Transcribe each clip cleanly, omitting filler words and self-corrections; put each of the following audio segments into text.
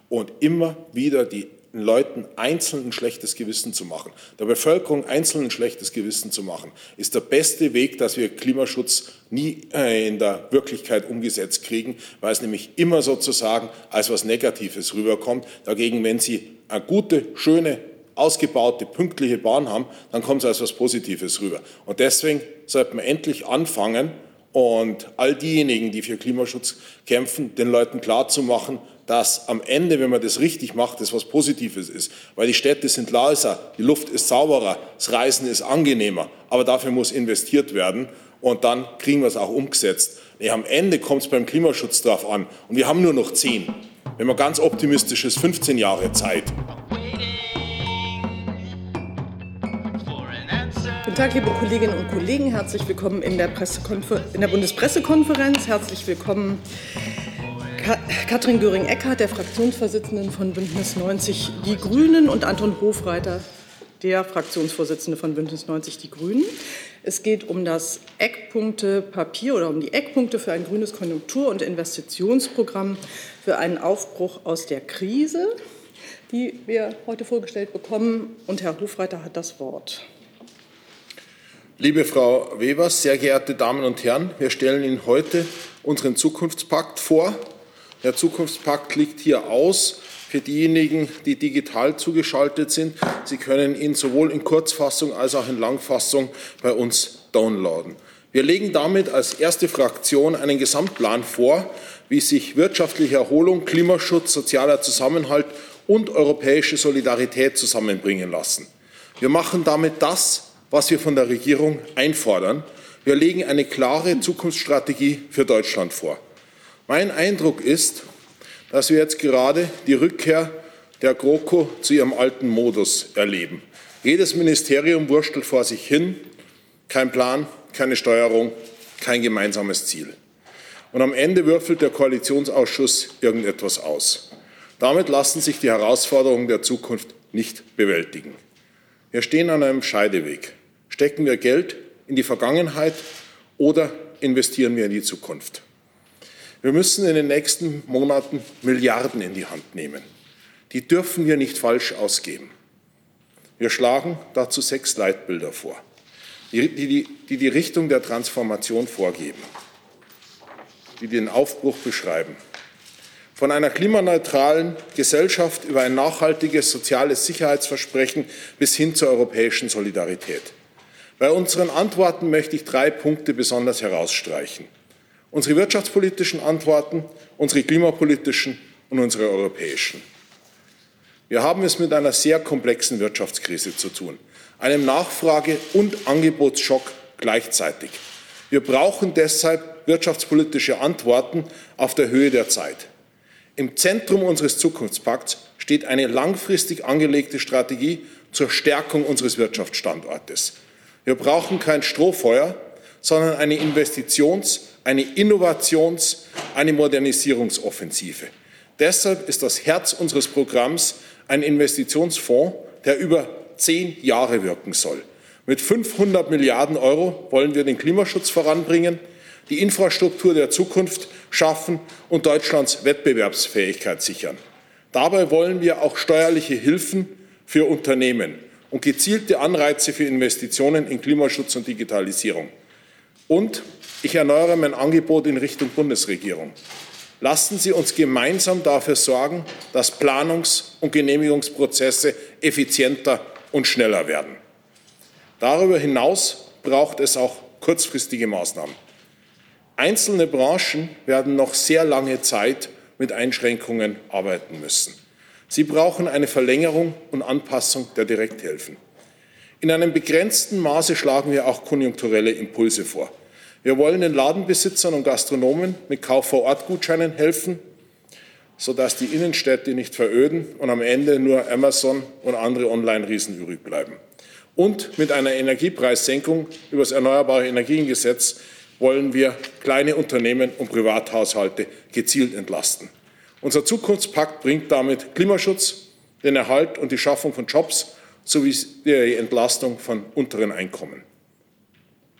und immer wieder den Leuten einzeln ein schlechtes Gewissen zu machen, der Bevölkerung einzeln ein schlechtes Gewissen zu machen, ist der beste Weg, dass wir Klimaschutz nie in der Wirklichkeit umgesetzt kriegen, weil es nämlich immer sozusagen als was Negatives rüberkommt. Dagegen, wenn Sie eine gute, schöne, ausgebaute, pünktliche Bahn haben, dann kommt es als was Positives rüber. Und deswegen sollte man endlich anfangen und all diejenigen, die für Klimaschutz kämpfen, den Leuten klarzumachen, dass am Ende, wenn man das richtig macht, das was Positives ist. Weil die Städte sind leiser, die Luft ist sauberer, das Reisen ist angenehmer. Aber dafür muss investiert werden und dann kriegen wir es auch umgesetzt. Nee, am Ende kommt es beim Klimaschutz drauf an. Und wir haben nur noch 10. Wenn man ganz optimistisch ist, 15 Jahre Zeit. Guten Tag, liebe Kolleginnen und Kollegen. Herzlich willkommen in der Bundespressekonferenz. Herzlich willkommen Katrin Göring-Eckardt, der Fraktionsvorsitzenden von Bündnis 90 Die Grünen, und Anton Hofreiter, der Fraktionsvorsitzende von Bündnis 90 Die Grünen. Es geht um das Eckpunktepapier oder um die Eckpunkte für ein grünes Konjunktur- und Investitionsprogramm für einen Aufbruch aus der Krise, die wir heute vorgestellt bekommen. Und Herr Hofreiter hat das Wort. Liebe Frau Wevers, sehr geehrte Damen und Herren, wir stellen Ihnen heute unseren Zukunftspakt vor. Der Zukunftspakt liegt hier aus für diejenigen, die digital zugeschaltet sind. Sie können ihn sowohl in Kurzfassung als auch in Langfassung bei uns downloaden. Wir legen damit als erste Fraktion einen Gesamtplan vor, wie sich wirtschaftliche Erholung, Klimaschutz, sozialer Zusammenhalt und europäische Solidarität zusammenbringen lassen. Wir machen damit das, was wir von der Regierung einfordern. Wir legen eine klare Zukunftsstrategie für Deutschland vor. Mein Eindruck ist, dass wir jetzt gerade die Rückkehr der GroKo zu ihrem alten Modus erleben. Jedes Ministerium wurstelt vor sich hin, kein Plan, keine Steuerung, kein gemeinsames Ziel. Und am Ende würfelt der Koalitionsausschuss irgendetwas aus. Damit lassen sich die Herausforderungen der Zukunft nicht bewältigen. Wir stehen an einem Scheideweg. Stecken wir Geld in die Vergangenheit oder investieren wir in die Zukunft? Wir müssen in den nächsten Monaten Milliarden in die Hand nehmen. Die dürfen wir nicht falsch ausgeben. Wir schlagen dazu 6 Leitbilder vor, die Richtung der Transformation vorgeben, die den Aufbruch beschreiben. Von einer klimaneutralen Gesellschaft über ein nachhaltiges soziales Sicherheitsversprechen bis hin zur europäischen Solidarität. Bei unseren Antworten möchte ich 3 Punkte besonders herausstreichen. Unsere wirtschaftspolitischen Antworten, unsere klimapolitischen und unsere europäischen. Wir haben es mit einer sehr komplexen Wirtschaftskrise zu tun, einem Nachfrage- und Angebotsschock gleichzeitig. Wir brauchen deshalb wirtschaftspolitische Antworten auf der Höhe der Zeit. Im Zentrum unseres Zukunftspakts steht eine langfristig angelegte Strategie zur Stärkung unseres Wirtschaftsstandortes. Wir brauchen kein Strohfeuer, sondern eine eine Innovations-, eine Modernisierungsoffensive. Deshalb ist das Herz unseres Programms ein Investitionsfonds, der über 10 Jahre wirken soll. Mit 500 Milliarden Euro wollen wir den Klimaschutz voranbringen, die Infrastruktur der Zukunft schaffen und Deutschlands Wettbewerbsfähigkeit sichern. Dabei wollen wir auch steuerliche Hilfen für Unternehmen und gezielte Anreize für Investitionen in Klimaschutz und Digitalisierung. Und ich erneuere mein Angebot in Richtung Bundesregierung. Lassen Sie uns gemeinsam dafür sorgen, dass Planungs- und Genehmigungsprozesse effizienter und schneller werden. Darüber hinaus braucht es auch kurzfristige Maßnahmen. Einzelne Branchen werden noch sehr lange Zeit mit Einschränkungen arbeiten müssen. Sie brauchen eine Verlängerung und Anpassung der Direkthilfen. In einem begrenzten Maße schlagen wir auch konjunkturelle Impulse vor. Wir wollen den Ladenbesitzern und Gastronomen mit Kauf-vor-Ort-Gutscheinen helfen, sodass die Innenstädte nicht veröden und am Ende nur Amazon und andere Online-Riesen übrig bleiben. Und mit einer Energiepreissenkung über das Erneuerbare Energiengesetz wollen wir kleine Unternehmen und Privathaushalte gezielt entlasten. Unser Zukunftspakt bringt damit Klimaschutz, den Erhalt und die Schaffung von Jobs sowie die Entlastung von unteren Einkommen.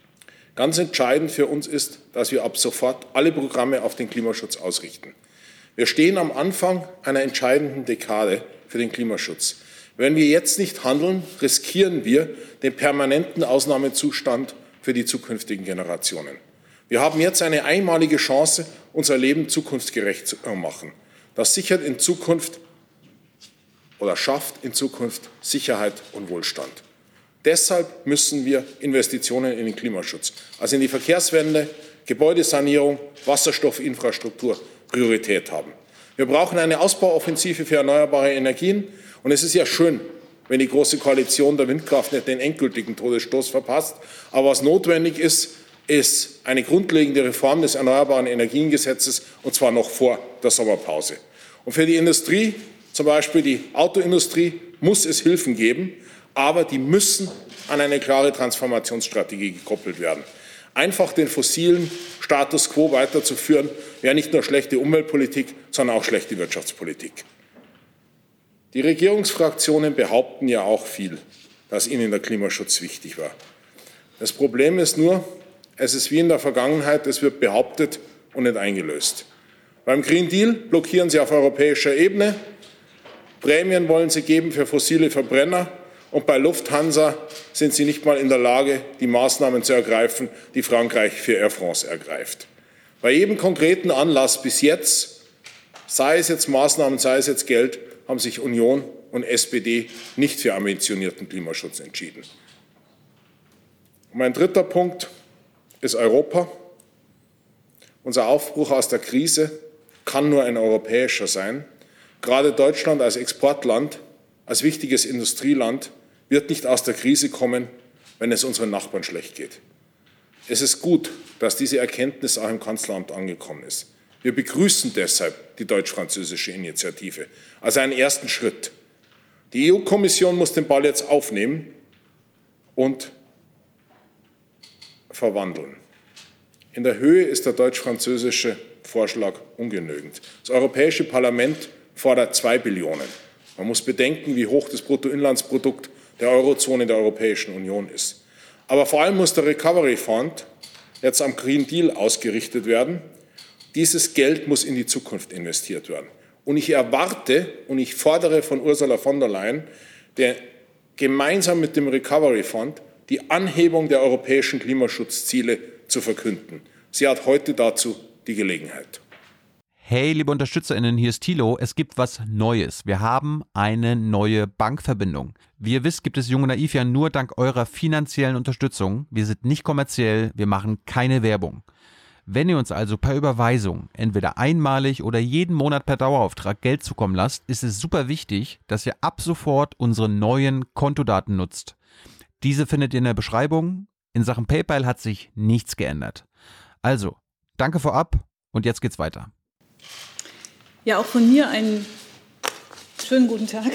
Ganz entscheidend für uns ist, dass wir ab sofort alle Programme auf den Klimaschutz ausrichten. Wir stehen am Anfang einer entscheidenden Dekade für den Klimaschutz. Wenn wir jetzt nicht handeln, riskieren wir den permanenten Ausnahmezustand für die zukünftigen Generationen. Wir haben jetzt eine einmalige Chance, unser Leben zukunftsgerecht zu machen. Das sichert in Zukunft oder schafft in Zukunft Sicherheit und Wohlstand. Deshalb müssen wir Investitionen in den Klimaschutz, also in die Verkehrswende, Gebäudesanierung, Wasserstoffinfrastruktur Priorität haben. Wir brauchen eine Ausbauoffensive für erneuerbare Energien. Und es ist ja schön, wenn die Große Koalition der Windkraft nicht den endgültigen Todesstoß verpasst. Aber was notwendig ist, ist eine grundlegende Reform des Erneuerbaren Energiengesetzes, und zwar noch vor der Sommerpause. Und für die Industrie, zum Beispiel die Autoindustrie, muss es Hilfen geben, aber die müssen an eine klare Transformationsstrategie gekoppelt werden. Einfach den fossilen Status quo weiterzuführen, wäre nicht nur schlechte Umweltpolitik, sondern auch schlechte Wirtschaftspolitik. Die Regierungsfraktionen behaupten ja auch viel, dass ihnen der Klimaschutz wichtig war. Das Problem ist nur, es ist wie in der Vergangenheit, es wird behauptet und nicht eingelöst. Beim Green Deal blockieren Sie auf europäischer Ebene, Prämien wollen Sie geben für fossile Verbrenner, und bei Lufthansa sind Sie nicht mal in der Lage, die Maßnahmen zu ergreifen, die Frankreich für Air France ergreift. Bei jedem konkreten Anlass bis jetzt, sei es jetzt Maßnahmen, sei es jetzt Geld, haben sich Union und SPD nicht für ambitionierten Klimaschutz entschieden. Und mein dritter Punkt ist Europa. Unser Aufbruch aus der Krise kann nur ein europäischer sein. Gerade Deutschland als Exportland, als wichtiges Industrieland, wird nicht aus der Krise kommen, wenn es unseren Nachbarn schlecht geht. Es ist gut, dass diese Erkenntnis auch im Kanzleramt angekommen ist. Wir begrüßen deshalb die deutsch-französische Initiative als einen ersten Schritt. Die EU-Kommission muss den Ball jetzt aufnehmen und verwandeln. In der Höhe ist der deutsch-französische Vorschlag ungenügend. Das Europäische Parlament fordert 2 Billionen. Man muss bedenken, wie hoch das Bruttoinlandsprodukt der Eurozone der Europäischen Union ist. Aber vor allem muss der Recovery Fund jetzt am Green Deal ausgerichtet werden. Dieses Geld muss in die Zukunft investiert werden. Und ich erwarte und ich fordere von Ursula von der Leyen, der gemeinsam mit dem Recovery Fund die Anhebung der europäischen Klimaschutzziele zu verkünden. Sie hat heute dazu die Gelegenheit. Hey, liebe UnterstützerInnen, hier ist Thilo. Es gibt was Neues. Wir haben eine neue Bankverbindung. Wie ihr wisst, gibt es Jung und Naiv ja nur dank eurer finanziellen Unterstützung. Wir sind nicht kommerziell, wir machen keine Werbung. Wenn ihr uns also per Überweisung, entweder einmalig oder jeden Monat per Dauerauftrag Geld zukommen lasst, ist es super wichtig, dass ihr ab sofort unsere neuen Kontodaten nutzt. Diese findet ihr in der Beschreibung. In Sachen PayPal hat sich nichts geändert. Also, danke vorab und jetzt geht's weiter. Ja, auch von mir einen schönen guten Tag.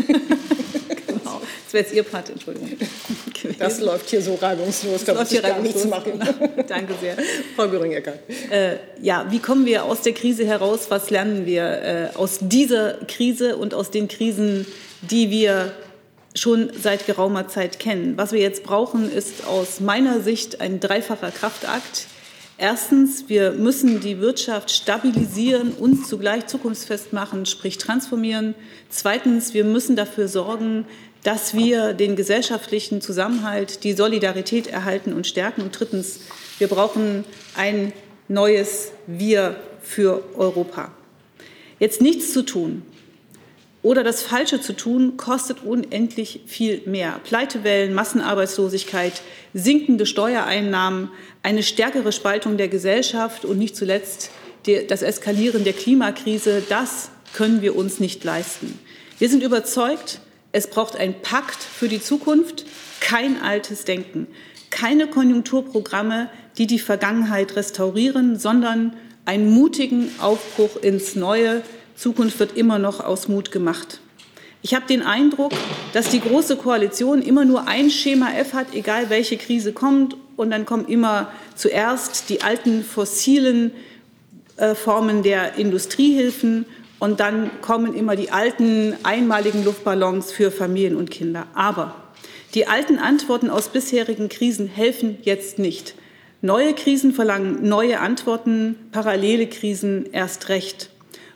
Genau. Das wäre jetzt Ihr Part, Entschuldigung. Das läuft hier so reibungslos, da muss ich gar nichts machen. Genau. Danke sehr. Frau Göring-Eckardt. Ja, wie kommen wir aus der Krise heraus? Was lernen wir aus dieser Krise und aus den Krisen, die wir schon seit geraumer Zeit kennen? Was wir jetzt brauchen, ist aus meiner Sicht ein dreifacher Kraftakt. Erstens, wir müssen die Wirtschaft stabilisieren und zugleich zukunftsfest machen, sprich transformieren. Zweitens, wir müssen dafür sorgen, dass wir den gesellschaftlichen Zusammenhalt, die Solidarität erhalten und stärken. Und drittens, wir brauchen ein neues Wir für Europa. Jetzt nichts zu tun oder das Falsche zu tun, kostet unendlich viel mehr. Pleitewellen, Massenarbeitslosigkeit, sinkende Steuereinnahmen, eine stärkere Spaltung der Gesellschaft und nicht zuletzt das Eskalieren der Klimakrise, das können wir uns nicht leisten. Wir sind überzeugt, es braucht einen Pakt für die Zukunft, kein altes Denken, keine Konjunkturprogramme, die die Vergangenheit restaurieren, sondern einen mutigen Aufbruch ins Neue. Zukunft wird immer noch aus Mut gemacht. Ich habe den Eindruck, dass die Große Koalition immer nur ein Schema F hat, egal welche Krise kommt. Und dann kommen immer zuerst die alten fossilen Formen der Industriehilfen. Und dann kommen immer die alten einmaligen Luftballons für Familien und Kinder. Aber die alten Antworten aus bisherigen Krisen helfen jetzt nicht. Neue Krisen verlangen neue Antworten, parallele Krisen erst recht.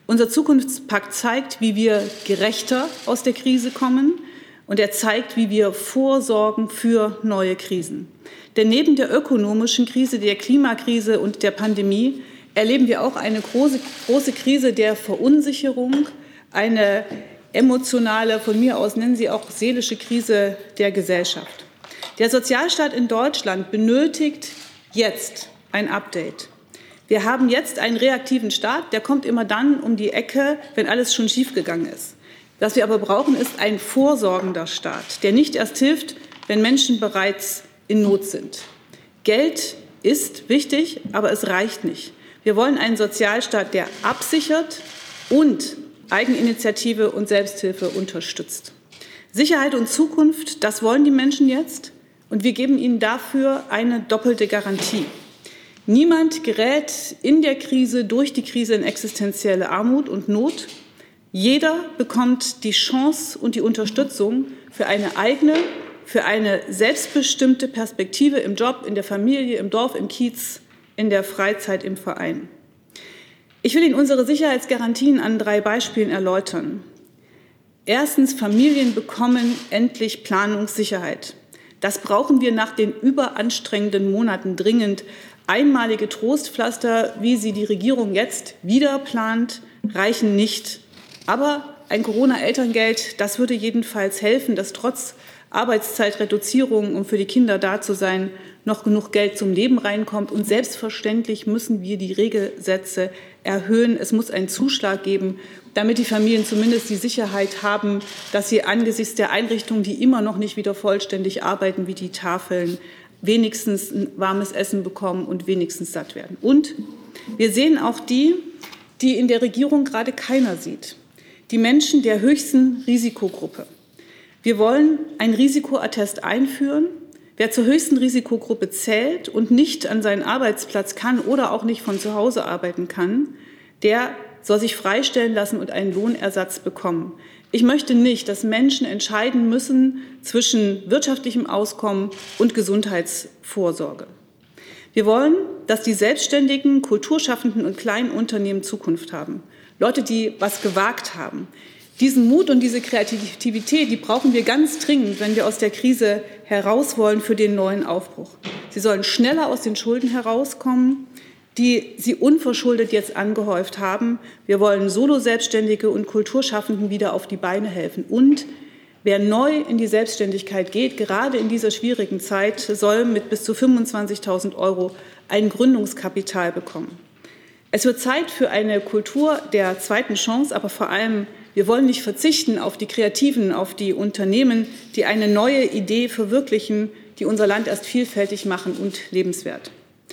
Unser Zukunftspakt zeigt, wie wir gerechter aus der Krise kommen, und er zeigt, wie wir vorsorgen für neue Krisen. Denn neben der ökonomischen Krise, der Klimakrise und der Pandemie erleben wir auch eine große Krise der Verunsicherung, eine emotionale, von mir aus nennen Sie auch seelische Krise der Gesellschaft. Der Sozialstaat in Deutschland benötigt jetzt ein Update. Wir haben jetzt einen reaktiven Staat, der kommt immer dann um die Ecke, wenn alles schon schiefgegangen ist. Was wir aber brauchen, ist ein vorsorgender Staat, der nicht erst hilft, wenn Menschen bereits in Not sind. Geld ist wichtig, aber es reicht nicht. Wir wollen einen Sozialstaat, der absichert und Eigeninitiative und Selbsthilfe unterstützt. Sicherheit und Zukunft, das wollen die Menschen jetzt, und wir geben ihnen dafür eine doppelte Garantie. Niemand gerät in der Krise, durch die Krise in existenzielle Armut und Not. Jeder bekommt die Chance und die Unterstützung für eine eigene, für eine selbstbestimmte Perspektive im Job, in der Familie, im Dorf, im Kiez, in der Freizeit, im Verein. Ich will Ihnen unsere Sicherheitsgarantien an 3 Beispielen erläutern. Erstens, Familien bekommen endlich Planungssicherheit. Das brauchen wir nach den überanstrengenden Monaten dringend. Einmalige Trostpflaster, wie sie die Regierung jetzt wieder plant, reichen nicht. Aber ein Corona-Elterngeld, das würde jedenfalls helfen, dass trotz Arbeitszeitreduzierung, um für die Kinder da zu sein, noch genug Geld zum Leben reinkommt. Und selbstverständlich müssen wir die Regelsätze erhöhen. Es muss einen Zuschlag geben, damit die Familien zumindest die Sicherheit haben, dass sie angesichts der Einrichtungen, die immer noch nicht wieder vollständig arbeiten, wie die Tafeln, wenigstens ein warmes Essen bekommen und wenigstens satt werden. Und wir sehen auch die in der Regierung gerade keiner sieht. Die Menschen der höchsten Risikogruppe. Wir wollen ein Risikoattest einführen. Wer zur höchsten Risikogruppe zählt und nicht an seinen Arbeitsplatz kann oder auch nicht von zu Hause arbeiten kann, der soll sich freistellen lassen und einen Lohnersatz bekommen. Ich möchte nicht, dass Menschen entscheiden müssen zwischen wirtschaftlichem Auskommen und Gesundheitsvorsorge. Wir wollen, dass die Selbstständigen, Kulturschaffenden und kleinen Unternehmen Zukunft haben. Leute, die was gewagt haben. Diesen Mut und diese Kreativität, die brauchen wir ganz dringend, wenn wir aus der Krise heraus wollen für den neuen Aufbruch. Sie sollen schneller aus den Schulden herauskommen, die sie unverschuldet jetzt angehäuft haben. Wir wollen Solo-Selbstständige und Kulturschaffenden wieder auf die Beine helfen. Und wer neu in die Selbstständigkeit geht, gerade in dieser schwierigen Zeit, soll mit bis zu 25.000 € ein Gründungskapital bekommen. Es wird Zeit für eine Kultur der zweiten Chance, aber vor allem, wir wollen nicht verzichten auf die Kreativen, auf die Unternehmen, die eine neue Idee verwirklichen, die unser Land erst vielfältig machen und lebenswert.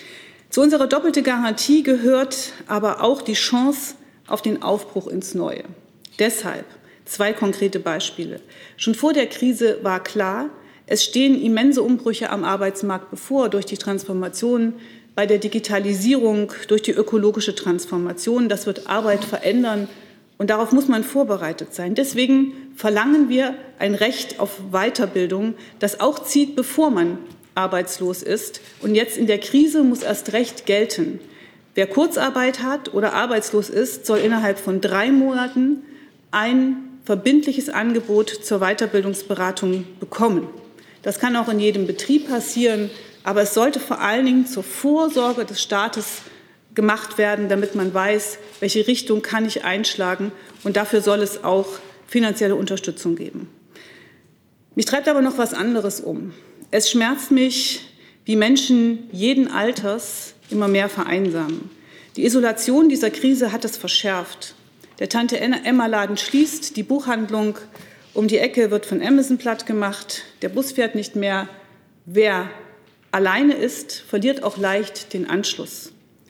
Zu unserer doppelten Garantie gehört aber auch die Chance auf den Aufbruch ins Neue. Deshalb 2 konkrete Beispiele. Schon vor der Krise war klar, es stehen immense Umbrüche am Arbeitsmarkt bevor durch die Transformation bei der Digitalisierung, durch die ökologische Transformation. Das wird Arbeit verändern und darauf muss man vorbereitet sein. Deswegen verlangen wir ein Recht auf Weiterbildung, das auch zieht, bevor man arbeitslos ist. Und jetzt in der Krise muss erst recht gelten. Wer Kurzarbeit hat oder arbeitslos ist, soll innerhalb von 3 Monaten ein verbindliches Angebot zur Weiterbildungsberatung bekommen. Das kann auch in jedem Betrieb passieren, aber es sollte vor allen Dingen zur Vorsorge des Staates gemacht werden, damit man weiß, welche Richtung kann ich einschlagen. Und dafür soll es auch finanzielle Unterstützung geben. Mich treibt aber noch was anderes um. Es schmerzt mich, wie Menschen jeden Alters immer mehr vereinsamen. Die Isolation dieser Krise hat es verschärft. Der Tante-Emma-Laden schließt, die Buchhandlung um die Ecke wird von Amazon platt gemacht, der Bus fährt nicht mehr. Wer alleine ist, verliert auch leicht den Anschluss.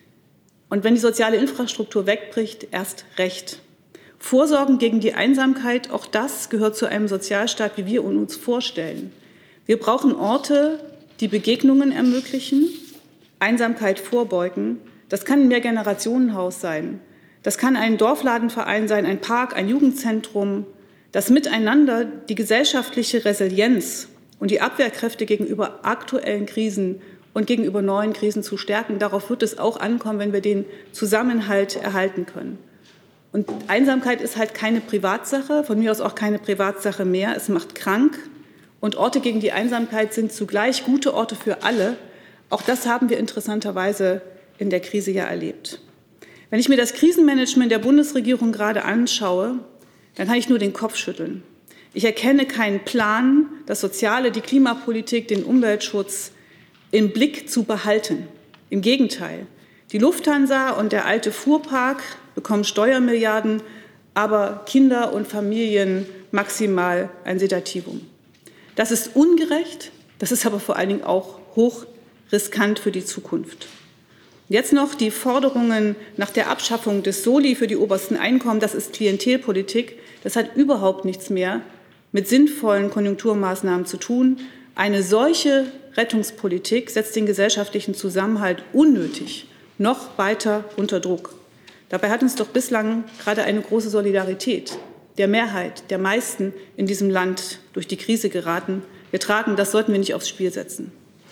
Und wenn die soziale Infrastruktur wegbricht, erst recht. Vorsorgen gegen die Einsamkeit, auch das gehört zu einem Sozialstaat, wie wir uns vorstellen. Wir brauchen Orte, die Begegnungen ermöglichen, Einsamkeit vorbeugen. Das kann ein Mehrgenerationenhaus sein. Das kann ein Dorfladenverein sein, ein Park, ein Jugendzentrum. Das Miteinander, die gesellschaftliche Resilienz und die Abwehrkräfte gegenüber aktuellen Krisen und gegenüber neuen Krisen zu stärken. Darauf wird es auch ankommen, wenn wir den Zusammenhalt erhalten können. Und Einsamkeit ist halt keine Privatsache, von mir aus auch keine Privatsache mehr. Es macht krank. Und Orte gegen die Einsamkeit sind zugleich gute Orte für alle. Auch das haben wir interessanterweise in der Krise ja erlebt. Wenn ich mir das Krisenmanagement der Bundesregierung gerade anschaue, dann kann ich nur den Kopf schütteln. Ich erkenne keinen Plan, das Soziale, die Klimapolitik, den Umweltschutz im Blick zu behalten. Im Gegenteil. Die Lufthansa und der alte Fuhrpark bekommen Steuermilliarden, aber Kinder und Familien maximal ein Sedativum. Das ist ungerecht, das ist aber vor allen Dingen auch hochriskant für die Zukunft. Jetzt noch die Forderungen nach der Abschaffung des Soli für die obersten Einkommen, das ist Klientelpolitik, das hat überhaupt nichts mehr mit sinnvollen Konjunkturmaßnahmen zu tun. Eine solche Rettungspolitik setzt den gesellschaftlichen Zusammenhalt unnötig noch weiter unter Druck. Dabei hat uns doch bislang gerade eine große Solidarität der Mehrheit, der meisten in diesem Land durch die Krise geraten. Das sollten wir nicht aufs Spiel setzen.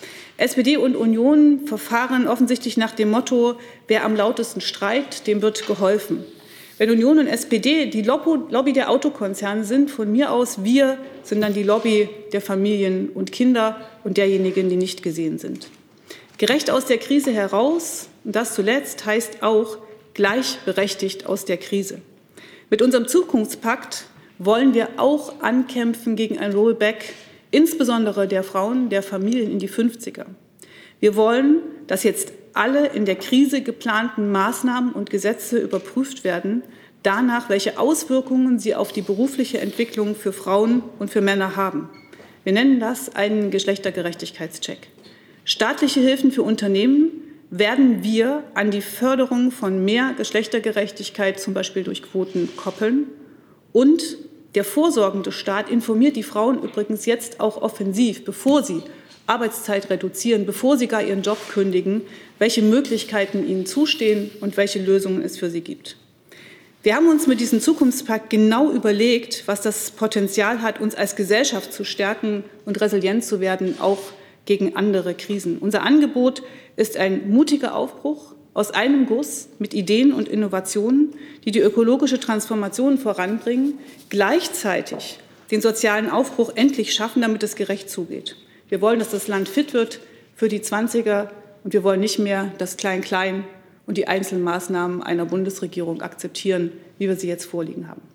SPD und Union verfahren offensichtlich nach dem Motto, wer am lautesten streikt, dem wird geholfen. Wenn Union und SPD die Lobby der Autokonzerne sind, von mir aus, wir sind dann die Lobby der Familien und Kinder und derjenigen, die nicht gesehen sind. Gerecht aus der Krise heraus, und das zuletzt, heißt auch gleichberechtigt aus der Krise. Mit unserem Zukunftspakt wollen wir auch ankämpfen gegen ein Rollback, insbesondere der Frauen, der Familien in die 50er. Wir wollen, dass jetzt alle in der Krise geplanten Maßnahmen und Gesetze überprüft werden, danach, welche Auswirkungen sie auf die berufliche Entwicklung für Frauen und für Männer haben. Wir nennen das einen Geschlechtergerechtigkeitscheck. Staatliche Hilfen für Unternehmen werden wir an die Förderung von mehr Geschlechtergerechtigkeit, zum Beispiel durch Quoten, koppeln. Und der vorsorgende Staat informiert die Frauen übrigens jetzt auch offensiv, bevor sie Arbeitszeit reduzieren, bevor sie gar ihren Job kündigen, welche Möglichkeiten ihnen zustehen und welche Lösungen es für sie gibt. Wir haben uns mit diesem Zukunftspakt genau überlegt, was das Potenzial hat, uns als Gesellschaft zu stärken und resilient zu werden, auch gegen andere Krisen. Unser Angebot ist ein mutiger Aufbruch aus einem Guss mit Ideen und Innovationen, die die ökologische Transformation voranbringen, gleichzeitig den sozialen Aufbruch endlich schaffen, damit es gerecht zugeht. Wir wollen, dass das Land fit wird für die 20er und wir wollen nicht mehr das Klein-Klein und die Einzelmaßnahmen einer Bundesregierung akzeptieren, wie wir sie jetzt vorliegen haben.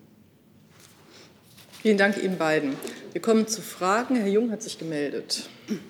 Vielen Dank Ihnen beiden. Wir kommen zu Fragen. Herr Jung hat sich gemeldet.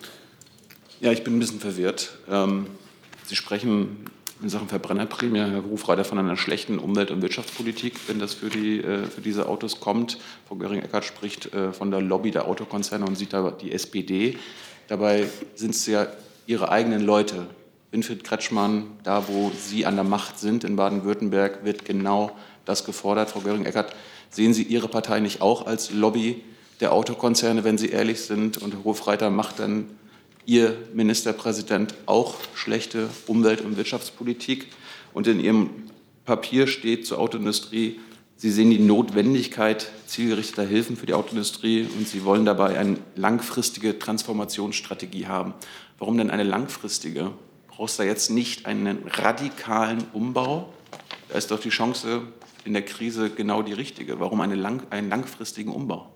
Ja, ich bin ein bisschen verwirrt. Sie sprechen in Sachen Verbrennerprämie, Herr Hofreiter, von einer schlechten Umwelt- und Wirtschaftspolitik, wenn das für diese Autos kommt. Frau Göring-Eckardt spricht von der Lobby der Autokonzerne und sieht da die SPD. Dabei sind es ja Ihre eigenen Leute. Winfried Kretschmann, da wo Sie an der Macht sind in Baden-Württemberg, wird genau das gefordert. Frau Göring-Eckardt, sehen Sie Ihre Partei nicht auch als Lobby der Autokonzerne, wenn Sie ehrlich sind? Und Herr Hofreiter, macht dann Ihr Ministerpräsident auch schlechte Umwelt- und Wirtschaftspolitik? Und in Ihrem Papier steht zur Autoindustrie, Sie sehen die Notwendigkeit zielgerichteter Hilfen für die Autoindustrie und Sie wollen dabei eine langfristige Transformationsstrategie haben. Warum denn eine langfristige? Brauchst du da jetzt nicht einen radikalen Umbau? Da ist doch die Chance in der Krise genau die richtige. Warum einen langfristigen Umbau?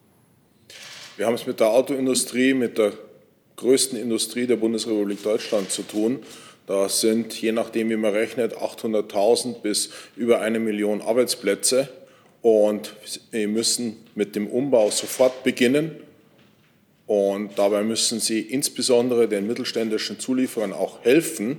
Wir haben es mit der Autoindustrie, mit der größten Industrie der Bundesrepublik Deutschland zu tun. Da sind, je nachdem wie man rechnet, 800.000 bis über 1 Million Arbeitsplätze. Und wir müssen mit dem Umbau sofort beginnen. Und dabei müssen Sie insbesondere den mittelständischen Zulieferern auch helfen.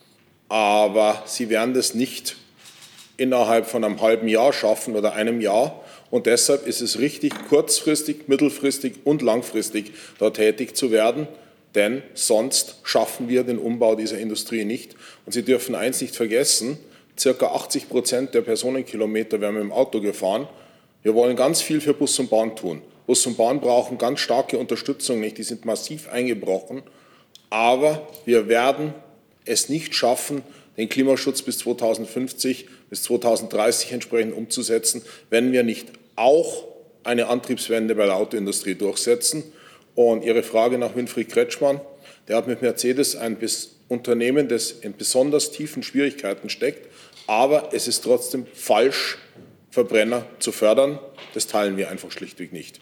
Aber Sie werden das nicht innerhalb von einem halben Jahr schaffen oder einem Jahr. Und deshalb ist es richtig, kurzfristig, mittelfristig und langfristig da tätig zu werden. Denn sonst schaffen wir den Umbau dieser Industrie nicht. Und Sie dürfen eins nicht vergessen, ca. 80% der Personenkilometer werden wir im Auto gefahren. Wir wollen ganz viel für Bus und Bahn tun. Bus und Bahn brauchen ganz starke Unterstützung, nicht? Die sind massiv eingebrochen. Aber wir werden es nicht schaffen, den Klimaschutz bis 2050, bis 2030 entsprechend umzusetzen, wenn wir nicht auch eine Antriebswende bei der Autoindustrie durchsetzen. Und Ihre Frage nach Winfried Kretschmann, der hat mit Mercedes ein Unternehmen, das in besonders tiefen Schwierigkeiten steckt, Aber es ist trotzdem falsch, Verbrenner zu fördern. Das teilen wir einfach schlichtweg nicht.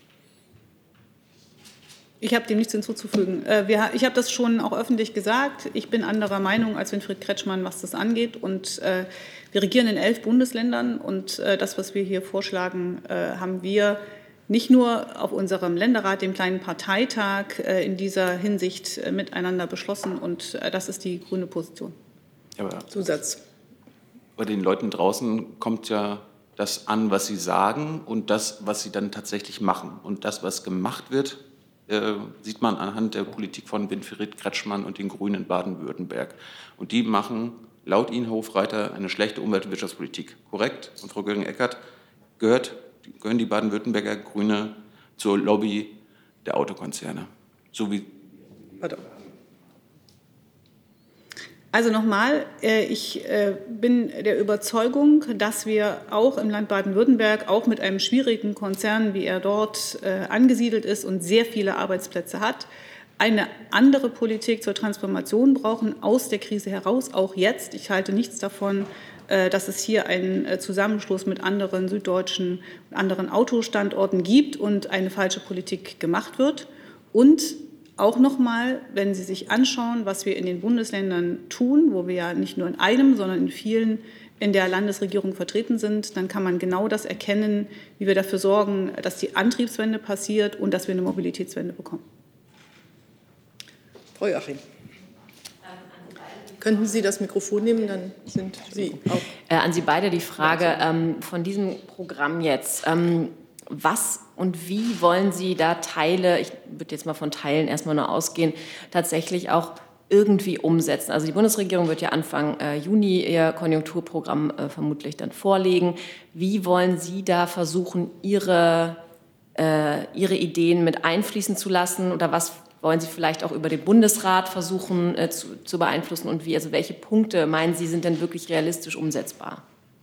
Ich habe dem nichts hinzuzufügen. Ich habe das schon auch öffentlich gesagt. Ich bin anderer Meinung als Winfried Kretschmann, was das angeht. Und wir regieren in 11 Bundesländern. Und das, was wir hier vorschlagen, haben wir nicht nur auf unserem Länderrat, dem kleinen Parteitag, in dieser Hinsicht miteinander beschlossen. Und das ist die grüne Position. Aber Zusatz. bei den Leuten draußen kommt ja das an, was sie sagen und das, was sie dann tatsächlich machen. Und das, was gemacht wird, sieht man anhand der Politik von Winfried Kretschmann und den Grünen in Baden-Württemberg. Und die machen laut Ihnen, Herr Hofreiter, eine schlechte Umwelt- und Wirtschaftspolitik. Korrekt? Und Frau Göring-Eckardt, gehören die Baden-Württemberger Grüne zur Lobby der Autokonzerne? So wie Pardon. Also nochmal, ich bin der Überzeugung, dass wir auch im Land Baden-Württemberg, auch mit einem schwierigen Konzern, wie er dort angesiedelt ist und sehr viele Arbeitsplätze hat, eine andere Politik zur Transformation brauchen, aus der Krise heraus, auch jetzt. Ich halte nichts davon, dass es hier einen Zusammenschluss mit anderen süddeutschen, anderen Autostandorten gibt und eine falsche Politik gemacht wird. Und auch nochmal, wenn Sie sich anschauen, was wir in den Bundesländern tun, wo wir ja nicht nur in einem, sondern in vielen in der Landesregierung vertreten sind, dann kann man genau das erkennen, wie wir dafür sorgen, dass die Antriebswende passiert und dass wir eine Mobilitätswende bekommen. Frau Joachim. Könnten Sie das Mikrofon nehmen, dann sind Sie auch. An Sie beide die Frage von diesem Programm jetzt. Was und wie wollen Sie da Teile, ich würde jetzt mal von Teilen erstmal nur ausgehen, tatsächlich auch irgendwie umsetzen? Also die Bundesregierung wird ja Anfang Juni ihr Konjunkturprogramm vermutlich dann vorlegen. Wie wollen Sie da versuchen, Ihre Ideen mit einfließen zu lassen? Oder was wollen Sie vielleicht auch über den Bundesrat versuchen zu beeinflussen? Und wie? Also welche Punkte, meinen Sie, sind denn wirklich realistisch umsetzbar?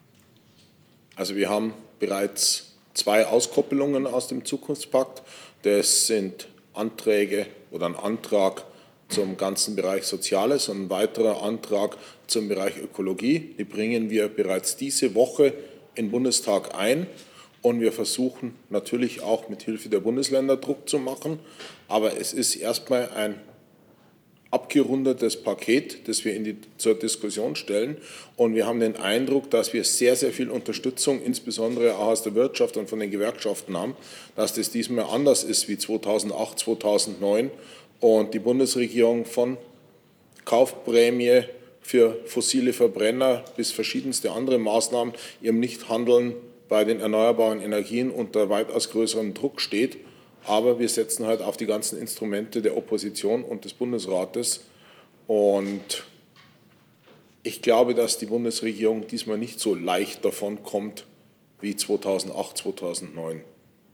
Also wir haben bereits 2 Auskoppelungen aus dem Zukunftspakt. Das sind Anträge oder ein Antrag zum ganzen Bereich Soziales und ein weiterer Antrag zum Bereich Ökologie. Die bringen wir bereits diese Woche in den Bundestag ein. Und wir versuchen natürlich auch mit Hilfe der Bundesländer Druck zu machen. Aber es ist erstmal ein abgerundetes Paket, das wir zur Diskussion stellen. Und wir haben den Eindruck, dass wir sehr, sehr viel Unterstützung, insbesondere auch aus der Wirtschaft und von den Gewerkschaften haben, dass das diesmal anders ist wie 2008, 2009 und die Bundesregierung von Kaufprämie für fossile Verbrenner bis verschiedenste andere Maßnahmen ihrem Nichthandeln bei den erneuerbaren Energien unter weitaus größerem Druck steht. Aber wir setzen halt auf die ganzen Instrumente der Opposition und des Bundesrates. Und ich glaube, dass die Bundesregierung diesmal nicht so leicht davon kommt wie 2008, 2009.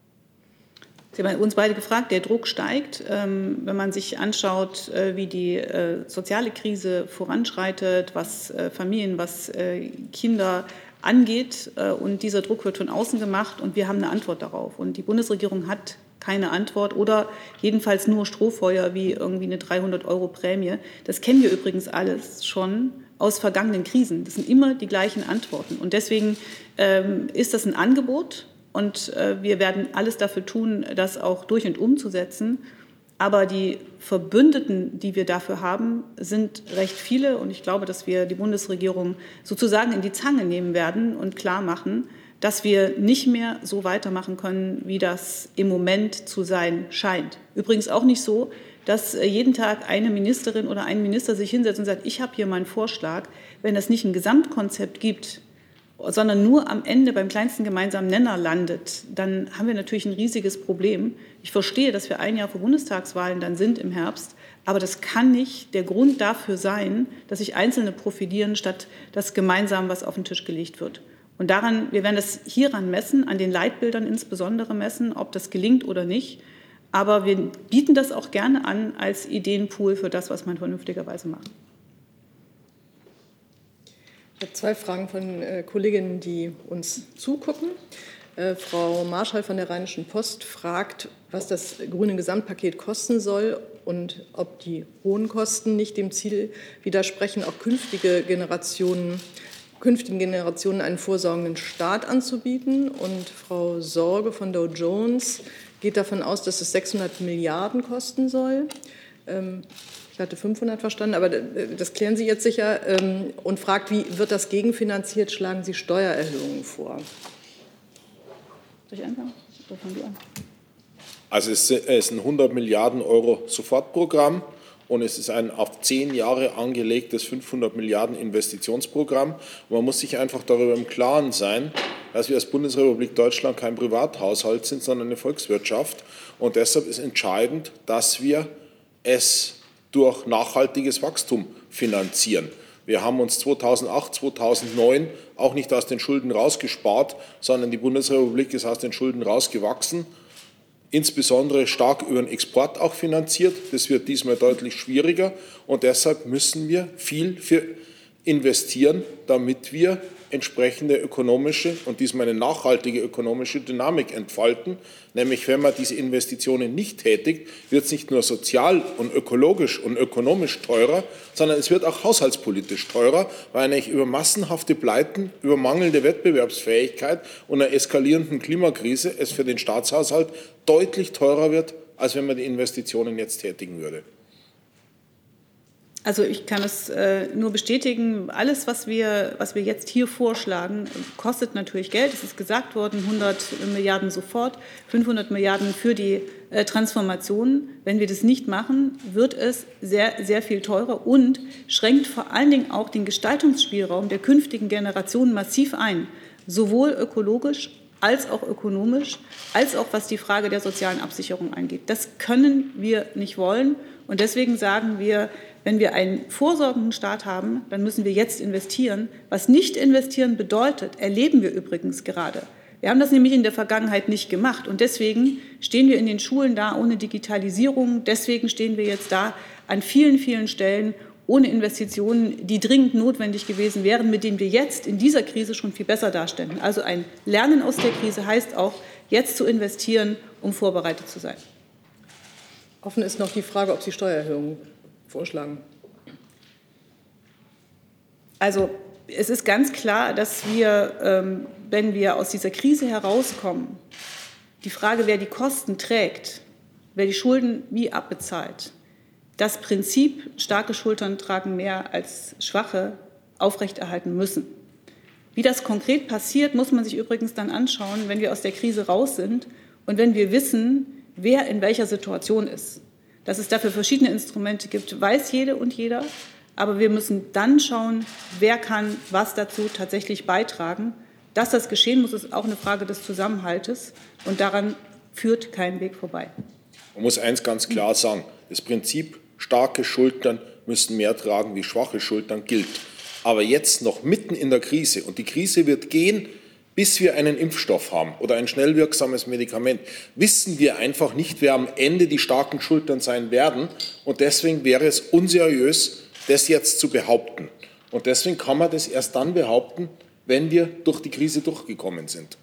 Sie haben uns beide gefragt, der Druck steigt. Wenn man sich anschaut, wie die soziale Krise voranschreitet, was Familien, was Kinder angeht. Und dieser Druck wird von außen gemacht und wir haben eine Antwort darauf. Und die Bundesregierung hat keine Antwort oder jedenfalls nur Strohfeuer wie irgendwie eine 300-Euro-Prämie. Das kennen wir übrigens alles schon aus vergangenen Krisen. Das sind immer die gleichen Antworten. Und deswegen ist das ein Angebot und wir werden alles dafür tun, das auch durch und umzusetzen. Aber die Verbündeten, die wir dafür haben, sind recht viele. Und ich glaube, dass wir die Bundesregierung sozusagen in die Zange nehmen werden und klar machen, dass wir nicht mehr so weitermachen können, wie das im Moment zu sein scheint. Übrigens auch nicht so, dass jeden Tag eine Ministerin oder ein Minister sich hinsetzt und sagt, ich habe hier meinen Vorschlag. Wenn es nicht ein Gesamtkonzept gibt, sondern nur am Ende beim kleinsten gemeinsamen Nenner landet, dann haben wir natürlich ein riesiges Problem. Ich verstehe, dass wir ein Jahr vor Bundestagswahlen dann sind im Herbst, aber das kann nicht der Grund dafür sein, dass sich Einzelne profitieren, statt dass gemeinsam was auf den Tisch gelegt wird. Und daran, wir werden das hieran messen, an den Leitbildern insbesondere messen, ob das gelingt oder nicht. Aber wir bieten das auch gerne an als Ideenpool für das, was man vernünftigerweise macht. Ich habe 2 Fragen von Kolleginnen, die uns zugucken. Frau Marschall von der Rheinischen Post fragt, was das grüne Gesamtpaket kosten soll und ob die hohen Kosten nicht dem Ziel widersprechen, auch künftige Generationen künftigen Generationen einen vorsorgenden Staat anzubieten. Und Frau Sorge von Dow Jones geht davon aus, dass es 600 Milliarden kosten soll. Ich hatte 500 verstanden, aber das klären Sie jetzt sicher. Und fragt, wie wird das gegenfinanziert? Schlagen Sie Steuererhöhungen vor? Soll ich anfangen? Oder fangen Sie an? Also es ist ein 100 Milliarden Euro Sofortprogramm und es ist ein auf 10 Jahre angelegtes 500 Milliarden Investitionsprogramm. Und man muss sich einfach darüber im Klaren sein, dass wir als Bundesrepublik Deutschland kein Privathaushalt sind, sondern eine Volkswirtschaft. Und deshalb ist entscheidend, dass wir es durch nachhaltiges Wachstum finanzieren. Wir haben uns 2008, 2009 auch nicht aus den Schulden rausgespart, sondern die Bundesrepublik ist aus den Schulden rausgewachsen, insbesondere stark über den Export auch finanziert. Das wird diesmal deutlich schwieriger und deshalb müssen wir viel investieren, damit wir entsprechende ökonomische und diesmal eine nachhaltige ökonomische Dynamik entfalten. Nämlich, wenn man diese Investitionen nicht tätigt, wird es nicht nur sozial und ökologisch und ökonomisch teurer, sondern es wird auch haushaltspolitisch teurer, weil nämlich über massenhafte Pleiten, über mangelnde Wettbewerbsfähigkeit und einer eskalierenden Klimakrise es für den Staatshaushalt deutlich teurer wird, als wenn man die Investitionen jetzt tätigen würde. Also ich kann es nur bestätigen, alles, was wir jetzt hier vorschlagen, kostet natürlich Geld. Es ist gesagt worden, 100 Milliarden sofort, 500 Milliarden für die Transformation. Wenn wir das nicht machen, wird es sehr, sehr viel teurer und schränkt vor allen Dingen auch den Gestaltungsspielraum der künftigen Generationen massiv ein, sowohl ökologisch als auch ökonomisch, als auch was die Frage der sozialen Absicherung angeht. Das können wir nicht wollen und deswegen sagen wir, wenn wir einen vorsorgenden Staat haben, dann müssen wir jetzt investieren. Was nicht investieren bedeutet, erleben wir übrigens gerade. Wir haben das nämlich in der Vergangenheit nicht gemacht. Und deswegen stehen wir in den Schulen da ohne Digitalisierung. Deswegen stehen wir jetzt da an vielen, vielen Stellen ohne Investitionen, die dringend notwendig gewesen wären, mit denen wir jetzt in dieser Krise schon viel besser darstellen. Also ein Lernen aus der Krise heißt auch, jetzt zu investieren, um vorbereitet zu sein. Offen ist noch die Frage, ob Sie Steuererhöhungen vorschlagen. Also es ist ganz klar, dass wir, wenn wir aus dieser Krise herauskommen, die Frage, wer die Kosten trägt, wer die Schulden wie abbezahlt, das Prinzip, starke Schultern tragen mehr als schwache, aufrechterhalten müssen. Wie das konkret passiert, muss man sich übrigens dann anschauen, wenn wir aus der Krise raus sind und wenn wir wissen, wer in welcher Situation ist. Dass es dafür verschiedene Instrumente gibt, weiß jede und jeder. Aber wir müssen dann schauen, wer kann was dazu tatsächlich beitragen. Dass das geschehen muss, ist auch eine Frage des Zusammenhaltes. Und daran führt kein Weg vorbei. Man muss eins ganz klar sagen, das Prinzip, starke Schultern müssen mehr tragen wie schwache Schultern, gilt. Aber jetzt noch mitten in der Krise, und die Krise wird gehen, bis wir einen Impfstoff haben oder ein schnell wirksames Medikament, wissen wir einfach nicht, wer am Ende die starken Schultern sein werden. Und deswegen wäre es unseriös, das jetzt zu behaupten. Und deswegen kann man das erst dann behaupten, wenn wir durch die Krise durchgekommen sind.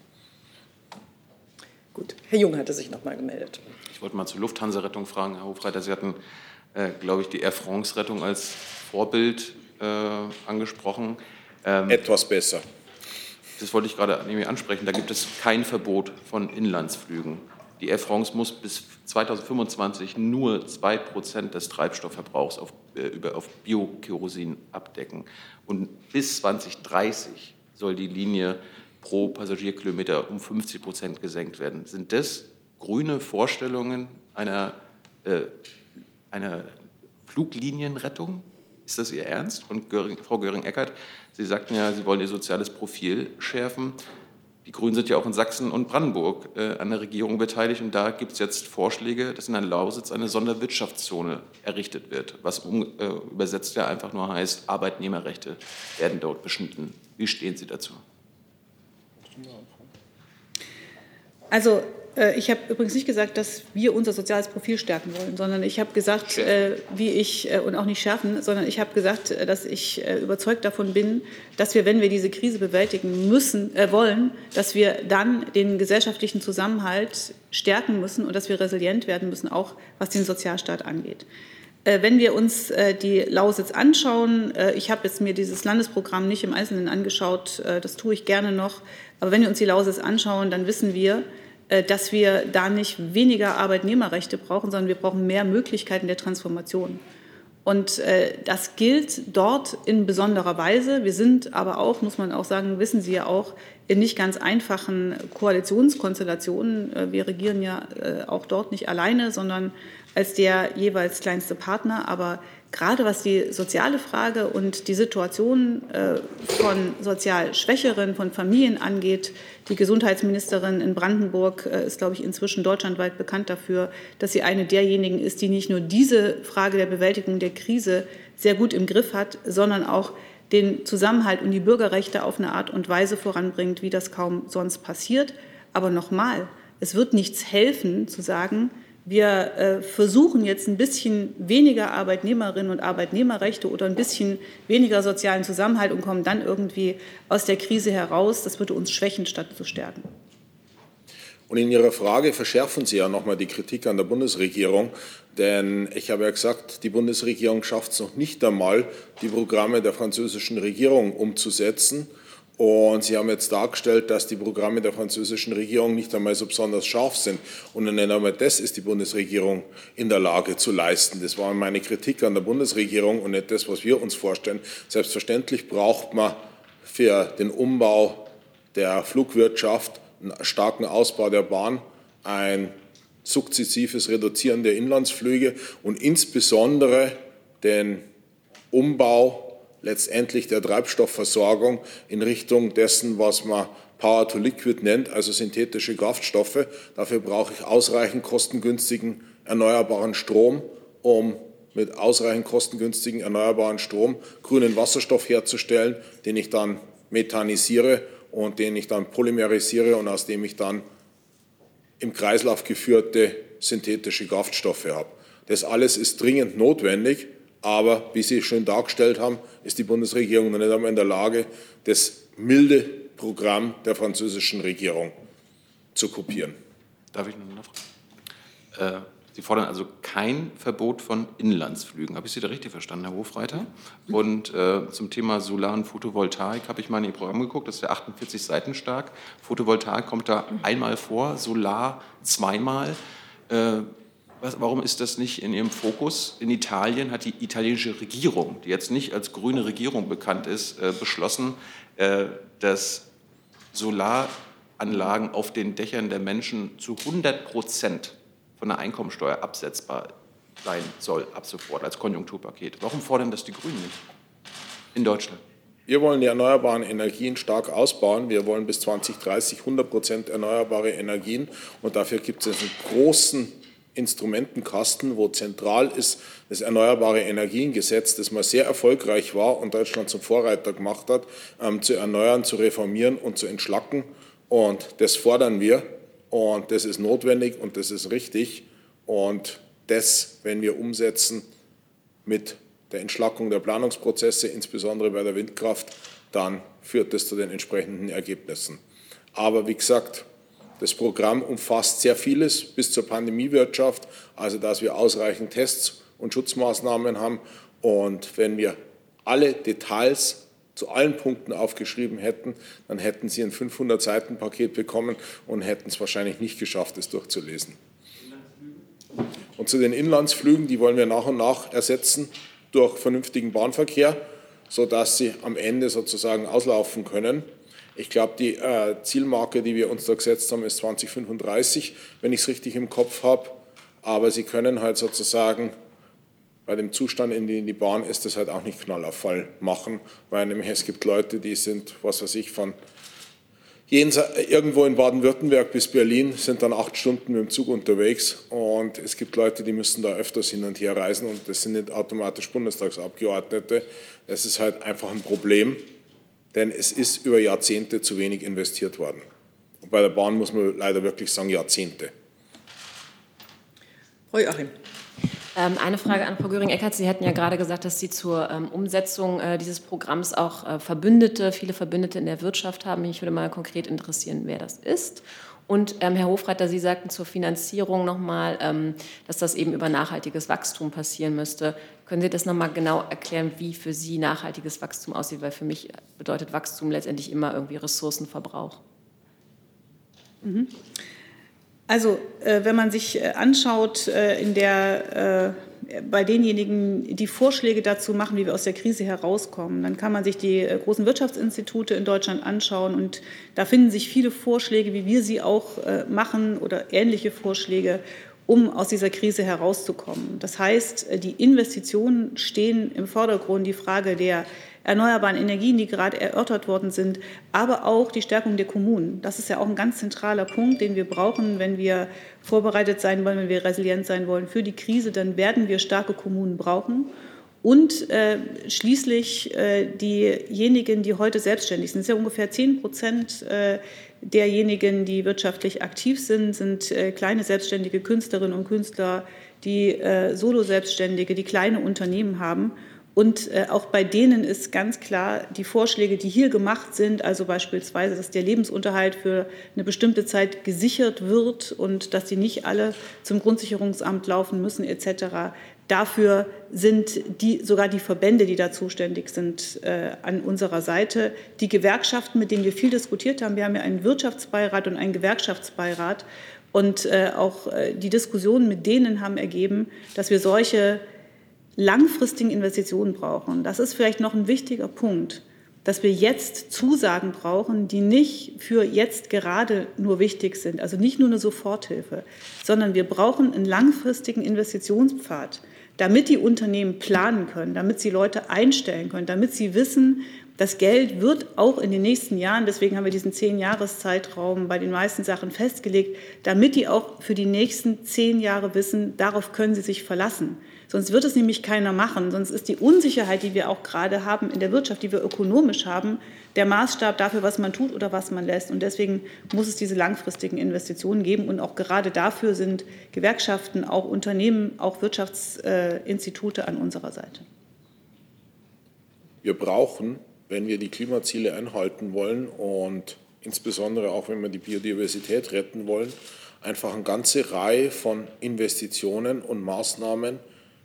Gut, Herr Jung hatte sich noch mal gemeldet. Ich wollte mal zur Lufthansa-Rettung fragen, Herr Hofreiter. Sie hatten, glaube ich, die Air France-Rettung als Vorbild angesprochen. Etwas besser. Das wollte ich gerade ansprechen. Da gibt es kein Verbot von Inlandsflügen. Die Air France muss bis 2025 nur 2% des Treibstoffverbrauchs auf Bio-Kerosin abdecken. Und bis 2030 soll die Linie pro Passagierkilometer um 50% gesenkt werden. Sind das grüne Vorstellungen einer Fluglinienrettung? Ist das Ihr Ernst? Und Frau Göring-Eckardt, Sie sagten ja, Sie wollen Ihr soziales Profil schärfen. Die Grünen sind ja auch in Sachsen und Brandenburg an der Regierung beteiligt. Und da gibt es jetzt Vorschläge, dass in der Lausitz eine Sonderwirtschaftszone errichtet wird, was übersetzt ja einfach nur heißt, Arbeitnehmerrechte werden dort beschnitten. Wie stehen Sie dazu? Also ich habe übrigens nicht gesagt, dass wir unser soziales Profil stärken wollen, sondern ich habe gesagt, und auch nicht schärfen, sondern ich habe gesagt, dass ich überzeugt davon bin, dass wir, wenn wir diese Krise bewältigen wollen, dass wir dann den gesellschaftlichen Zusammenhalt stärken müssen und dass wir resilient werden müssen, auch was den Sozialstaat angeht. Wenn wir uns die Lausitz anschauen, ich habe jetzt mir dieses Landesprogramm nicht im Einzelnen angeschaut, das tue ich gerne noch, aber wenn wir uns die Lausitz anschauen, dann wissen wir, dass wir da nicht weniger Arbeitnehmerrechte brauchen, sondern wir brauchen mehr Möglichkeiten der Transformation. Und das gilt dort in besonderer Weise. Wir sind aber auch, muss man auch sagen, wissen Sie ja auch, in nicht ganz einfachen Koalitionskonstellationen. Wir regieren ja auch dort nicht alleine, sondern als der jeweils kleinste Partner. Aber gerade was die soziale Frage und die Situation von sozial Schwächeren, von Familien angeht, die Gesundheitsministerin in Brandenburg ist, glaube ich, inzwischen deutschlandweit bekannt dafür, dass sie eine derjenigen ist, die nicht nur diese Frage der Bewältigung der Krise sehr gut im Griff hat, sondern auch den Zusammenhalt und die Bürgerrechte auf eine Art und Weise voranbringt, wie das kaum sonst passiert. Aber nochmal, es wird nichts helfen, zu sagen, wir versuchen jetzt ein bisschen weniger Arbeitnehmerinnen und Arbeitnehmerrechte oder ein bisschen weniger sozialen Zusammenhalt und kommen dann irgendwie aus der Krise heraus. Das würde uns schwächen, statt zu stärken. Und in Ihrer Frage verschärfen Sie ja nochmal die Kritik an der Bundesregierung. Denn ich habe ja gesagt, die Bundesregierung schafft es noch nicht einmal, die Programme der französischen Regierung umzusetzen. Und Sie haben jetzt dargestellt, dass die Programme der französischen Regierung nicht einmal so besonders scharf sind. Und nicht einmal das ist die Bundesregierung in der Lage zu leisten. Das war meine Kritik an der Bundesregierung und nicht das, was wir uns vorstellen. Selbstverständlich braucht man für den Umbau der Flugwirtschaft einen starken Ausbau der Bahn, ein sukzessives Reduzieren der Inlandsflüge und insbesondere den Umbau letztendlich der Treibstoffversorgung in Richtung dessen, was man Power to Liquid nennt, also synthetische Kraftstoffe. Dafür brauche ich ausreichend kostengünstigen erneuerbaren Strom, um mit ausreichend kostengünstigen erneuerbaren Strom grünen Wasserstoff herzustellen, den ich dann methanisiere und den ich dann polymerisiere und aus dem ich dann im Kreislauf geführte synthetische Kraftstoffe habe. Das alles ist dringend notwendig. Aber wie Sie schön dargestellt haben, ist die Bundesregierung noch nicht einmal in der Lage, das milde Programm der französischen Regierung zu kopieren. Darf ich noch eine Frage? Sie fordern also kein Verbot von Inlandsflügen. Habe ich Sie da richtig verstanden, Herr Hofreiter? Und zum Thema Solar- und Photovoltaik habe ich mal in Ihr Programm geguckt, das ist ja 48 Seiten stark. Photovoltaik kommt da einmal vor, Solar zweimal. Warum ist das nicht in Ihrem Fokus? In Italien hat die italienische Regierung, die jetzt nicht als grüne Regierung bekannt ist, beschlossen, dass Solaranlagen auf den Dächern der Menschen zu 100% von der Einkommensteuer absetzbar sein soll, ab sofort als Konjunkturpaket. Warum fordern das die Grünen nicht in Deutschland? Wir wollen die erneuerbaren Energien stark ausbauen. Wir wollen bis 2030 100% erneuerbare Energien. Und dafür gibt es einen großen Instrumentenkasten, wo zentral ist das Erneuerbare Energiengesetz, das mal sehr erfolgreich war und Deutschland zum Vorreiter gemacht hat, zu erneuern, zu reformieren und zu entschlacken. Und das fordern wir und das ist notwendig und das ist richtig. Und das, wenn wir umsetzen mit der Entschlackung der Planungsprozesse, insbesondere bei der Windkraft, dann führt das zu den entsprechenden Ergebnissen. Aber wie gesagt, das Programm umfasst sehr vieles bis zur Pandemiewirtschaft, also dass wir ausreichend Tests und Schutzmaßnahmen haben. Und wenn wir alle Details zu allen Punkten aufgeschrieben hätten, dann hätten Sie ein 500-Seiten-Paket bekommen und hätten es wahrscheinlich nicht geschafft, es durchzulesen. Und zu den Inlandsflügen, die wollen wir nach und nach ersetzen durch vernünftigen Bahnverkehr, sodass sie am Ende sozusagen auslaufen können. Ich glaube, die Zielmarke, die wir uns da gesetzt haben, ist 2035, wenn ich es richtig im Kopf habe. Aber Sie können halt sozusagen bei dem Zustand, in dem die Bahn ist, das halt auch nicht Knall auf Fall machen, weil nämlich es gibt Leute, die sind, was weiß ich, von irgendwo in Baden-Württemberg bis Berlin, sind dann 8 Stunden mit dem Zug unterwegs und es gibt Leute, die müssen da öfters hin und her reisen und das sind nicht automatisch Bundestagsabgeordnete. Das ist halt einfach ein Problem. Denn es ist über Jahrzehnte zu wenig investiert worden. Und bei der Bahn muss man leider wirklich sagen, Jahrzehnte. Frau Joachim. Eine Frage an Frau Göring-Eckardt. Sie hatten ja gerade gesagt, dass Sie zur Umsetzung dieses Programms auch viele Verbündete in der Wirtschaft haben. Mich würde mal konkret interessieren, wer das ist Und Herr Hofreiter, Sie sagten zur Finanzierung nochmal, dass das eben über nachhaltiges Wachstum passieren müsste. Können Sie das nochmal genau erklären, wie für Sie nachhaltiges Wachstum aussieht? Weil für mich bedeutet Wachstum letztendlich immer irgendwie Ressourcenverbrauch. Also wenn man sich anschaut, bei denjenigen, die Vorschläge dazu machen, wie wir aus der Krise herauskommen, dann kann man sich die großen Wirtschaftsinstitute in Deutschland anschauen und da finden sich viele Vorschläge, wie wir sie auch machen oder ähnliche Vorschläge, um aus dieser Krise herauszukommen. Das heißt, die Investitionen stehen im Vordergrund, die Frage der erneuerbaren Energien, die gerade erörtert worden sind, aber auch die Stärkung der Kommunen. Das ist ja auch ein ganz zentraler Punkt, den wir brauchen, wenn wir vorbereitet sein wollen, wenn wir resilient sein wollen für die Krise, dann werden wir starke Kommunen brauchen. Und schließlich diejenigen, die heute selbstständig sind, das ist ja ungefähr 10% derjenigen, die wirtschaftlich aktiv sind kleine selbstständige Künstlerinnen und Künstler, die Solo-Selbstständige, die kleine Unternehmen haben. Und auch bei denen ist ganz klar, die Vorschläge, die hier gemacht sind, also beispielsweise, dass der Lebensunterhalt für eine bestimmte Zeit gesichert wird und dass die nicht alle zum Grundsicherungsamt laufen müssen etc., dafür sind sogar die Verbände, die da zuständig sind, an unserer Seite. Die Gewerkschaften, mit denen wir viel diskutiert haben, wir haben ja einen Wirtschaftsbeirat und einen Gewerkschaftsbeirat. Und auch die Diskussionen mit denen haben ergeben, dass wir solche langfristigen Investitionen brauchen. Das ist vielleicht noch ein wichtiger Punkt, dass wir jetzt Zusagen brauchen, die nicht für jetzt gerade nur wichtig sind, also nicht nur eine Soforthilfe, sondern wir brauchen einen langfristigen Investitionspfad, damit die Unternehmen planen können, damit sie Leute einstellen können, damit sie wissen, das Geld wird auch in den nächsten Jahren, deswegen haben wir diesen 10-Jahres-Zeitraum bei den meisten Sachen festgelegt, damit die auch für die nächsten 10 Jahre wissen, darauf können sie sich verlassen. Sonst wird es nämlich keiner machen. Sonst ist die Unsicherheit, die wir auch gerade haben in der Wirtschaft, die wir ökonomisch haben, der Maßstab dafür, was man tut oder was man lässt. Und deswegen muss es diese langfristigen Investitionen geben. Und auch gerade dafür sind Gewerkschaften, auch Unternehmen, auch Wirtschaftsinstitute an unserer Seite. Wir brauchen, wenn wir die Klimaziele einhalten wollen und insbesondere auch, wenn wir die Biodiversität retten wollen, einfach eine ganze Reihe von Investitionen und Maßnahmen,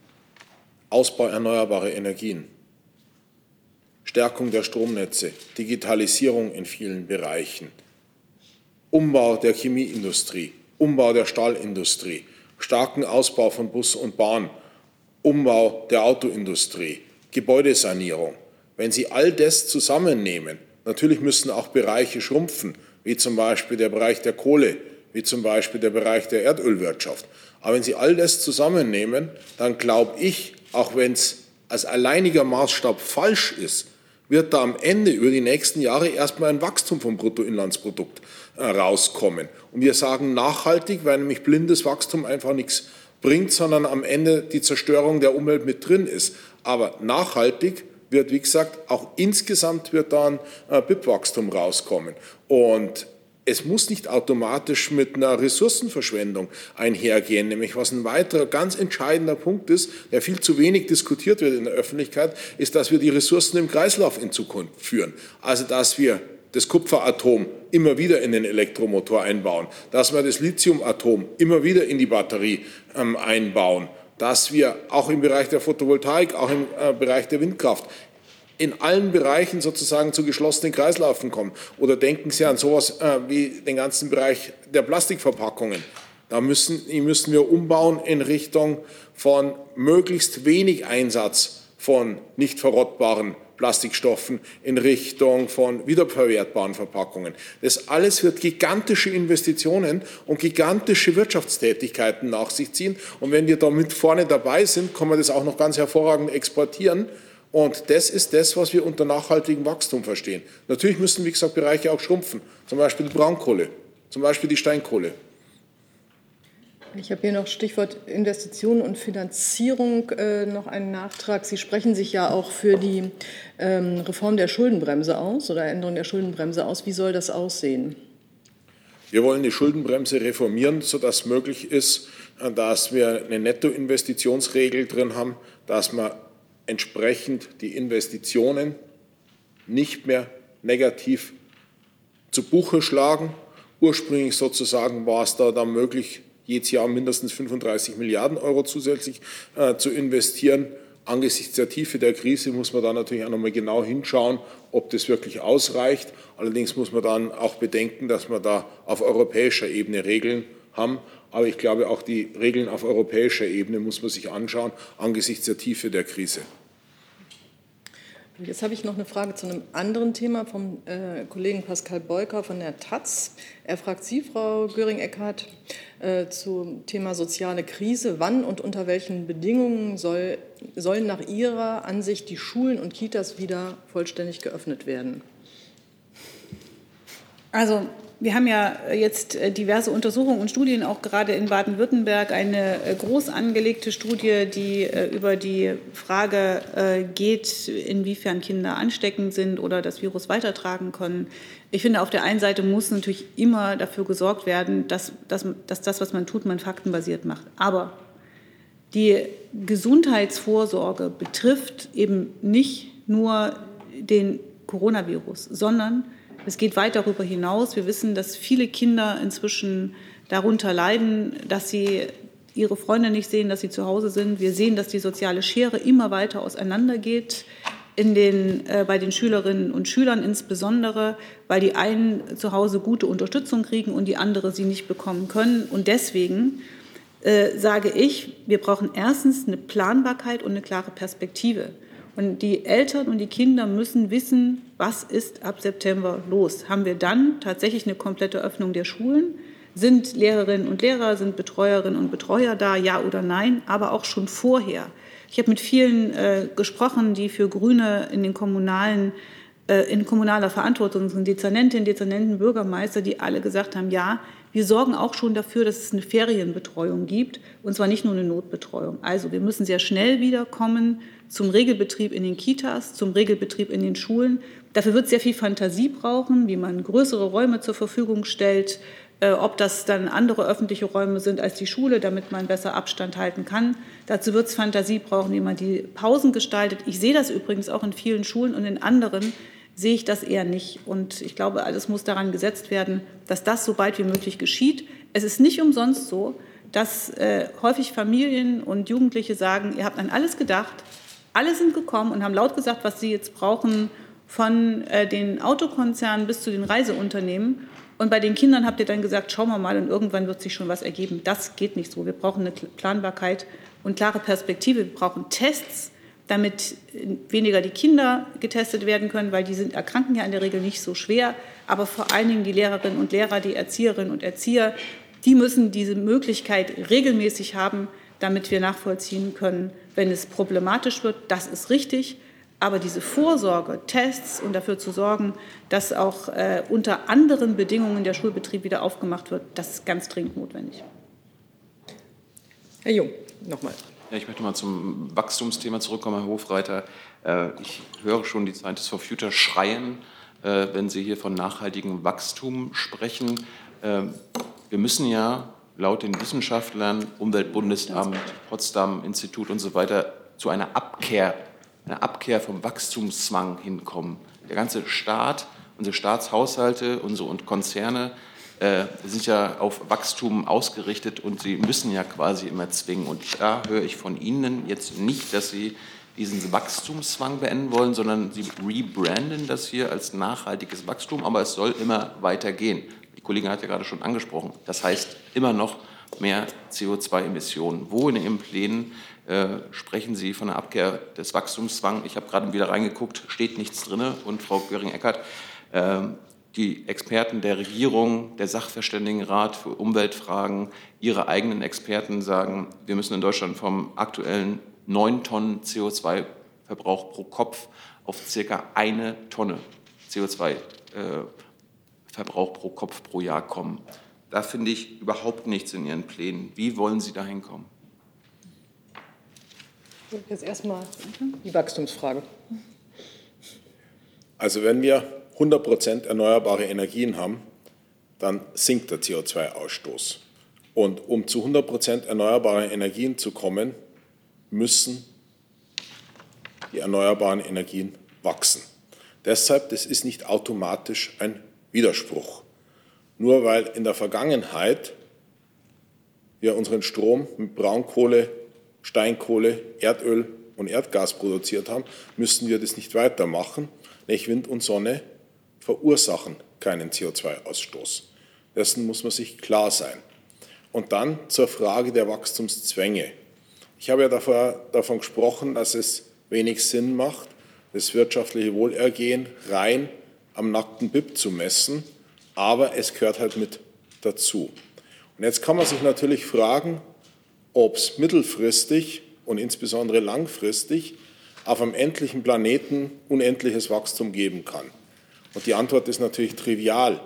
Ausbau erneuerbarer Energien, Stärkung der Stromnetze, Digitalisierung in vielen Bereichen, Umbau der Chemieindustrie, Umbau der Stahlindustrie, starken Ausbau von Bus und Bahn, Umbau der Autoindustrie, Gebäudesanierung. Wenn Sie all das zusammennehmen, natürlich müssen auch Bereiche schrumpfen, wie zum Beispiel der Bereich der Kohle, wie zum Beispiel der Bereich der Erdölwirtschaft. Aber wenn Sie all das zusammennehmen, dann glaube ich, auch wenn es als alleiniger Maßstab falsch ist, wird da am Ende über die nächsten Jahre erstmal ein Wachstum vom Bruttoinlandsprodukt rauskommen. Und wir sagen nachhaltig, weil nämlich blindes Wachstum einfach nichts bringt, sondern am Ende die Zerstörung der Umwelt mit drin ist. Aber nachhaltig wird, wie gesagt, auch insgesamt wird da ein BIP-Wachstum rauskommen. Und es muss nicht automatisch mit einer Ressourcenverschwendung einhergehen, nämlich was ein weiterer ganz entscheidender Punkt ist, der viel zu wenig diskutiert wird in der Öffentlichkeit, ist, dass wir die Ressourcen im Kreislauf in Zukunft führen. Also dass wir das Kupferatom immer wieder in den Elektromotor einbauen, dass wir das Lithiumatom immer wieder in die Batterie einbauen, dass wir auch im Bereich der Photovoltaik, auch im Bereich der Windkraft in allen Bereichen sozusagen zu geschlossenen Kreislaufen kommen. Oder denken Sie an sowas wie den ganzen Bereich der Plastikverpackungen. Da müssen wir umbauen in Richtung von möglichst wenig Einsatz von nicht verrottbaren Plastikstoffen, in Richtung von wiederverwertbaren Verpackungen. Das alles wird gigantische Investitionen und gigantische Wirtschaftstätigkeiten nach sich ziehen. Und wenn wir da mit vorne dabei sind, kann man das auch noch ganz hervorragend exportieren. Und das ist das, was wir unter nachhaltigem Wachstum verstehen. Natürlich müssen, wie gesagt, Bereiche auch schrumpfen, zum Beispiel die Braunkohle, zum Beispiel die Steinkohle. Ich habe hier noch Stichwort Investitionen und Finanzierung noch einen Nachtrag. Sie sprechen sich ja auch für die Reform der Schuldenbremse aus oder Änderung der Schuldenbremse aus. Wie soll das aussehen? Wir wollen die Schuldenbremse reformieren, sodass möglich ist, dass wir eine Nettoinvestitionsregel drin haben, dass man entsprechend die Investitionen nicht mehr negativ zu Buche schlagen Ursprünglich sozusagen war es da möglich, jedes Jahr mindestens 35 Milliarden Euro zusätzlich zu investieren. Angesichts der Tiefe der Krise muss man da natürlich auch noch mal genau hinschauen, ob das wirklich ausreicht. Allerdings muss man dann auch bedenken, dass wir da auf europäischer Ebene Regeln haben. Aber ich glaube, auch die Regeln auf europäischer Ebene muss man sich anschauen, angesichts der Tiefe der Krise. Jetzt habe ich noch eine Frage zu einem anderen Thema vom Kollegen Pascal Beuker von der taz. Er fragt Sie, Frau Göring-Eckardt, zum Thema soziale Krise. Wann und unter welchen Bedingungen sollen nach Ihrer Ansicht die Schulen und Kitas wieder vollständig geöffnet werden? Also wir haben ja jetzt diverse Untersuchungen und Studien, auch gerade in Baden-Württemberg, eine groß angelegte Studie, die über die Frage geht, inwiefern Kinder ansteckend sind oder das Virus weitertragen können. Ich finde, auf der einen Seite muss natürlich immer dafür gesorgt werden, dass das, was man tut, man faktenbasiert macht. Aber die Gesundheitsvorsorge betrifft eben nicht nur den Coronavirus, sondern es geht weit darüber hinaus. Wir wissen, dass viele Kinder inzwischen darunter leiden, dass sie ihre Freunde nicht sehen, dass sie zu Hause sind. Wir sehen, dass die soziale Schere immer weiter auseinandergeht, bei den Schülerinnen und Schülern insbesondere, weil die einen zu Hause gute Unterstützung kriegen und die andere sie nicht bekommen können. Und deswegen sage ich, wir brauchen erstens eine Planbarkeit und eine klare Perspektive. Und die Eltern und die Kinder müssen wissen, was ist ab September los. Haben wir dann tatsächlich eine komplette Öffnung der Schulen? Sind Lehrerinnen und Lehrer, sind Betreuerinnen und Betreuer da, ja oder nein? Aber auch schon vorher. Ich habe mit vielen gesprochen, die für Grüne in kommunaler Verantwortung sind, Dezernenten, Bürgermeister, die alle gesagt haben, ja, wir sorgen auch schon dafür, dass es eine Ferienbetreuung gibt, und zwar nicht nur eine Notbetreuung. Also wir müssen sehr schnell wiederkommen zum Regelbetrieb in den Kitas, zum Regelbetrieb in den Schulen. Dafür wird es sehr viel Fantasie brauchen, wie man größere Räume zur Verfügung stellt, ob das dann andere öffentliche Räume sind als die Schule, damit man besser Abstand halten kann. Dazu wird es Fantasie brauchen, wie man die Pausen gestaltet. Ich sehe das übrigens auch in vielen Schulen, und in anderen sehe ich das eher nicht. Und ich glaube, alles muss daran gesetzt werden, dass das so bald wie möglich geschieht. Es ist nicht umsonst so, dass häufig Familien und Jugendliche sagen, ihr habt an alles gedacht, alle sind gekommen und haben laut gesagt, was sie jetzt brauchen, von den Autokonzernen bis zu den Reiseunternehmen. Und bei den Kindern habt ihr dann gesagt, schauen wir mal, und irgendwann wird sich schon was ergeben. Das geht nicht so. Wir brauchen eine Planbarkeit und klare Perspektive. Wir brauchen Tests, damit weniger die Kinder getestet werden können, weil die erkranken ja in der Regel nicht so schwer. Aber vor allen Dingen die Lehrerinnen und Lehrer, die Erzieherinnen und Erzieher, die müssen diese Möglichkeit regelmäßig haben, damit wir nachvollziehen können, wenn es problematisch wird. Das ist richtig. Aber diese Vorsorge, Tests und dafür zu sorgen, dass auch unter anderen Bedingungen der Schulbetrieb wieder aufgemacht wird, das ist ganz dringend notwendig. Herr Jung, nochmal. Ja, ich möchte mal zum Wachstumsthema zurückkommen, Herr Hofreiter. Ich höre schon die Scientists for Future schreien, wenn Sie hier von nachhaltigem Wachstum sprechen. Wir müssen ja laut den Wissenschaftlern, Umweltbundesamt, Potsdam-Institut und so weiter zu einer Abkehr vom Wachstumszwang hinkommen. Der ganze Staat, unsere Staatshaushalte, unsere Konzerne sind ja auf Wachstum ausgerichtet, und sie müssen ja quasi immer zwingen. Und da höre ich von Ihnen jetzt nicht, dass Sie diesen Wachstumszwang beenden wollen, sondern Sie rebranden das hier als nachhaltiges Wachstum, aber es soll immer weitergehen. Die Kollegin hat ja gerade schon angesprochen, das heißt immer noch mehr CO2-Emissionen. Wo in Ihren Plänen sprechen Sie von der Abkehr des Wachstumszwangs? Ich habe gerade wieder reingeguckt, steht nichts drin. Und Frau Göring-Eckardt, die Experten der Regierung, der Sachverständigenrat für Umweltfragen, Ihre eigenen Experten sagen, wir müssen in Deutschland vom aktuellen 9 Tonnen CO2-Verbrauch pro Kopf auf ca. 1 Tonne CO2-Verbrauch pro Kopf pro Jahr kommen. Da finde ich überhaupt nichts in Ihren Plänen. Wie wollen Sie dahin kommen? Jetzt erstmal die Wachstumsfrage. Also wenn wir 100% erneuerbare Energien haben, dann sinkt der CO2-Ausstoß. Und um zu 100% erneuerbaren Energien zu kommen, müssen die erneuerbaren Energien wachsen. Deshalb, das ist nicht automatisch ein Widerspruch. nur weil in der Vergangenheit wir unseren Strom mit Braunkohle, Steinkohle, Erdöl und Erdgas produziert haben, müssen wir das nicht weitermachen. Nämlich Wind und Sonne verursachen keinen CO2-Ausstoß. Dessen muss man sich klar sein. Und dann zur Frage der Wachstumszwänge. Ich habe ja davon gesprochen, dass es wenig Sinn macht, das wirtschaftliche Wohlergehen rein am nackten BIP zu messen, aber es gehört halt mit dazu. Und jetzt kann man sich natürlich fragen, ob es mittelfristig und insbesondere langfristig auf einem endlichen Planeten unendliches Wachstum geben kann. Und die Antwort ist natürlich trivial.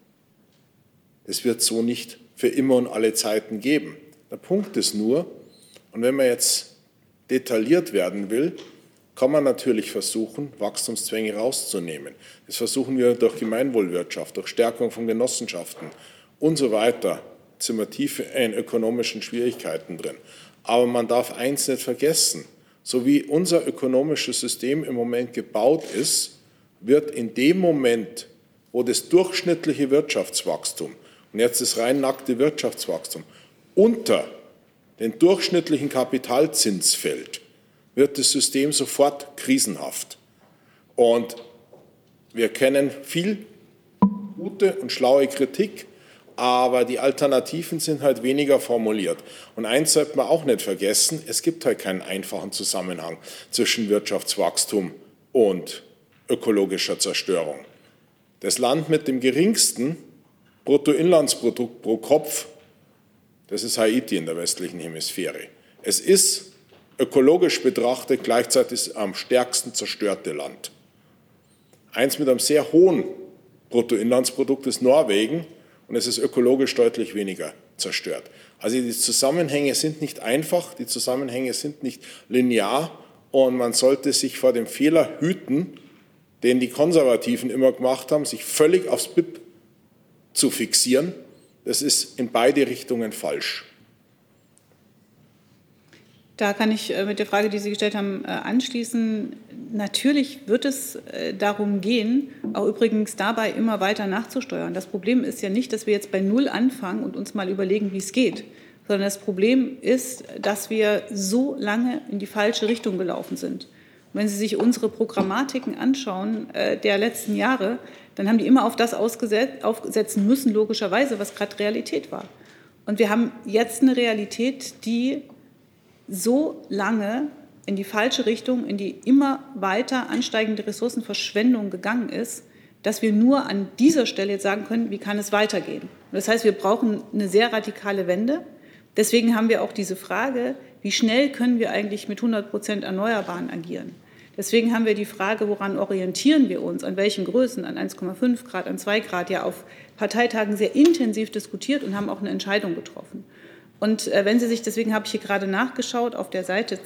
Es wird so nicht für immer und alle Zeiten geben. Der Punkt ist nur, und wenn man jetzt detailliert werden will, kann man natürlich versuchen, Wachstumszwänge rauszunehmen. Das versuchen wir durch Gemeinwohlwirtschaft, durch Stärkung von Genossenschaften und so weiter. Jetzt sind wir tief in ökonomischen Schwierigkeiten drin. Aber man darf eins nicht vergessen, so wie unser ökonomisches System im Moment gebaut ist, wird in dem Moment, wo das durchschnittliche Wirtschaftswachstum, und jetzt das rein nackte Wirtschaftswachstum, unter den durchschnittlichen Kapitalzins fällt, wird das System sofort krisenhaft. Und wir kennen viel gute und schlaue Kritik, aber die Alternativen sind halt weniger formuliert. Und eins sollte man auch nicht vergessen, es gibt halt keinen einfachen Zusammenhang zwischen Wirtschaftswachstum und ökologischer Zerstörung. Das Land mit dem geringsten Bruttoinlandsprodukt pro Kopf, das ist Haiti in der westlichen Hemisphäre. Es ist ökologisch betrachtet gleichzeitig das am stärksten zerstörte Land. Eins mit einem sehr hohen Bruttoinlandsprodukt ist Norwegen und es ist ökologisch deutlich weniger zerstört. Also die Zusammenhänge sind nicht einfach, die Zusammenhänge sind nicht linear und man sollte sich vor dem Fehler hüten, den die Konservativen immer gemacht haben, sich völlig aufs BIP zu fixieren. Das ist in beide Richtungen falsch. Da kann ich mit der Frage, die Sie gestellt haben, anschließen. Natürlich wird es darum gehen, auch übrigens dabei immer weiter nachzusteuern. Das Problem ist ja nicht, dass wir jetzt bei Null anfangen und uns mal überlegen, wie es geht, sondern das Problem ist, dass wir so lange in die falsche Richtung gelaufen sind. Und wenn Sie sich unsere Programmatiken anschauen der letzten Jahre, dann haben die immer auf das aufsetzen müssen, logischerweise, was gerade Realität war. Und wir haben jetzt eine Realität, die so lange in die falsche Richtung, in die immer weiter ansteigende Ressourcenverschwendung gegangen ist, dass wir nur an dieser Stelle jetzt sagen können, wie kann es weitergehen. Und das heißt, wir brauchen eine sehr radikale Wende. Deswegen haben wir auch diese Frage, wie schnell können wir eigentlich mit 100% Erneuerbaren agieren. Deswegen haben wir die Frage, woran orientieren wir uns, an welchen Größen, an 1,5 Grad, an 2 Grad, ja auf Parteitagen sehr intensiv diskutiert und haben auch eine Entscheidung getroffen. Und wenn Sie sich, deswegen habe ich hier gerade nachgeschaut, auf der Seite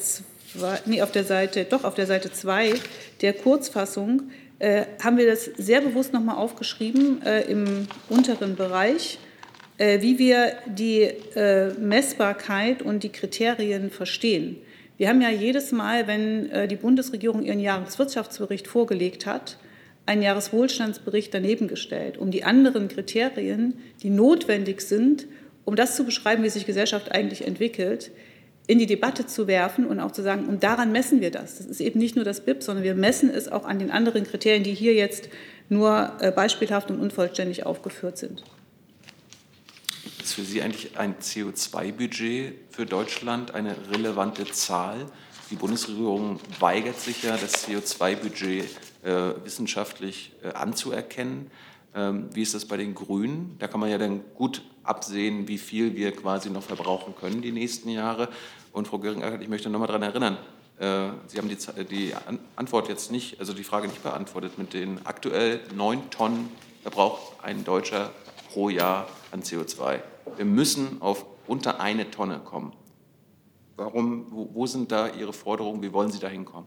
2 der Kurzfassung haben wir das sehr bewusst nochmal aufgeschrieben im unteren Bereich, wie wir die Messbarkeit und die Kriterien verstehen. Wir haben ja jedes Mal, wenn die Bundesregierung ihren Jahreswirtschaftsbericht vorgelegt hat, einen Jahreswohlstandsbericht daneben gestellt, um die anderen Kriterien, die notwendig sind, um das zu beschreiben, wie sich Gesellschaft eigentlich entwickelt, in die Debatte zu werfen und auch zu sagen, und daran messen wir das. Das ist eben nicht nur das BIP, sondern wir messen es auch an den anderen Kriterien, die hier jetzt nur beispielhaft und unvollständig aufgeführt sind. Ist für Sie eigentlich ein CO2-Budget für Deutschland eine relevante Zahl? Die Bundesregierung weigert sich ja, das CO2-Budget wissenschaftlich anzuerkennen. Wie ist das bei den Grünen? Da kann man ja dann gut absehen, wie viel wir quasi noch verbrauchen können die nächsten Jahre. Und Frau Göring-Eckardt, ich möchte noch mal daran erinnern, Sie haben die Antwort jetzt nicht, also die Frage nicht beantwortet. Mit den aktuell 9 Tonnen verbraucht ein Deutscher pro Jahr an CO2. Wir müssen auf unter 1 Tonne kommen. Wo sind da Ihre Forderungen? Wie wollen Sie da hinkommen?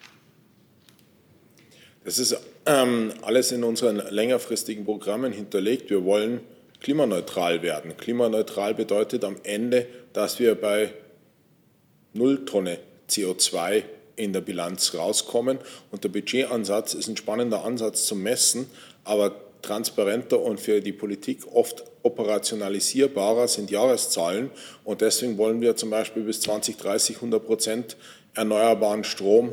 Das ist alles in unseren längerfristigen Programmen hinterlegt. Wir wollen klimaneutral werden. Klimaneutral bedeutet am Ende, dass wir bei 0 Tonne CO2 in der Bilanz rauskommen. Und der Budgetansatz ist ein spannender Ansatz zum Messen, aber transparenter und für die Politik oft operationalisierbarer sind Jahreszahlen. Und deswegen wollen wir zum Beispiel bis 2030 100% erneuerbaren Strom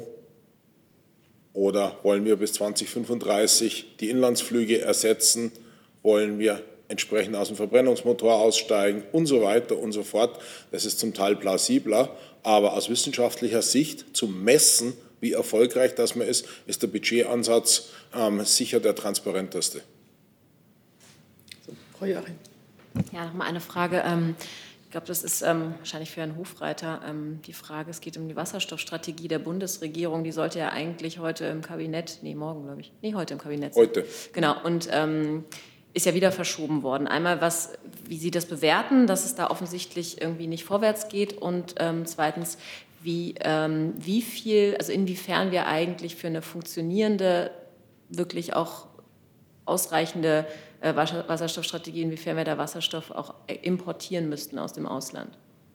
oder wollen wir bis 2035 die Inlandsflüge ersetzen, wollen wir entsprechend aus dem Verbrennungsmotor aussteigen und so weiter und so fort. Das ist zum Teil plausibler, aber aus wissenschaftlicher Sicht zu messen, wie erfolgreich das man ist der Budgetansatz sicher der transparenteste. So, Frau Joachim. Ja, nochmal eine Frage. Ich glaube, das ist wahrscheinlich für Herrn Hofreiter die Frage. Es geht um die Wasserstoffstrategie der Bundesregierung. Die sollte ja eigentlich heute im Kabinett, morgen glaube ich, heute im Kabinett sein. Heute. Genau, und ist ja wieder verschoben worden. Einmal, wie Sie das bewerten, dass es da offensichtlich irgendwie nicht vorwärts geht und zweitens, wie viel, also inwiefern wir eigentlich für eine funktionierende, wirklich auch ausreichende Wasserstoffstrategie, inwiefern wir da Wasserstoff auch importieren müssten aus dem Ausland.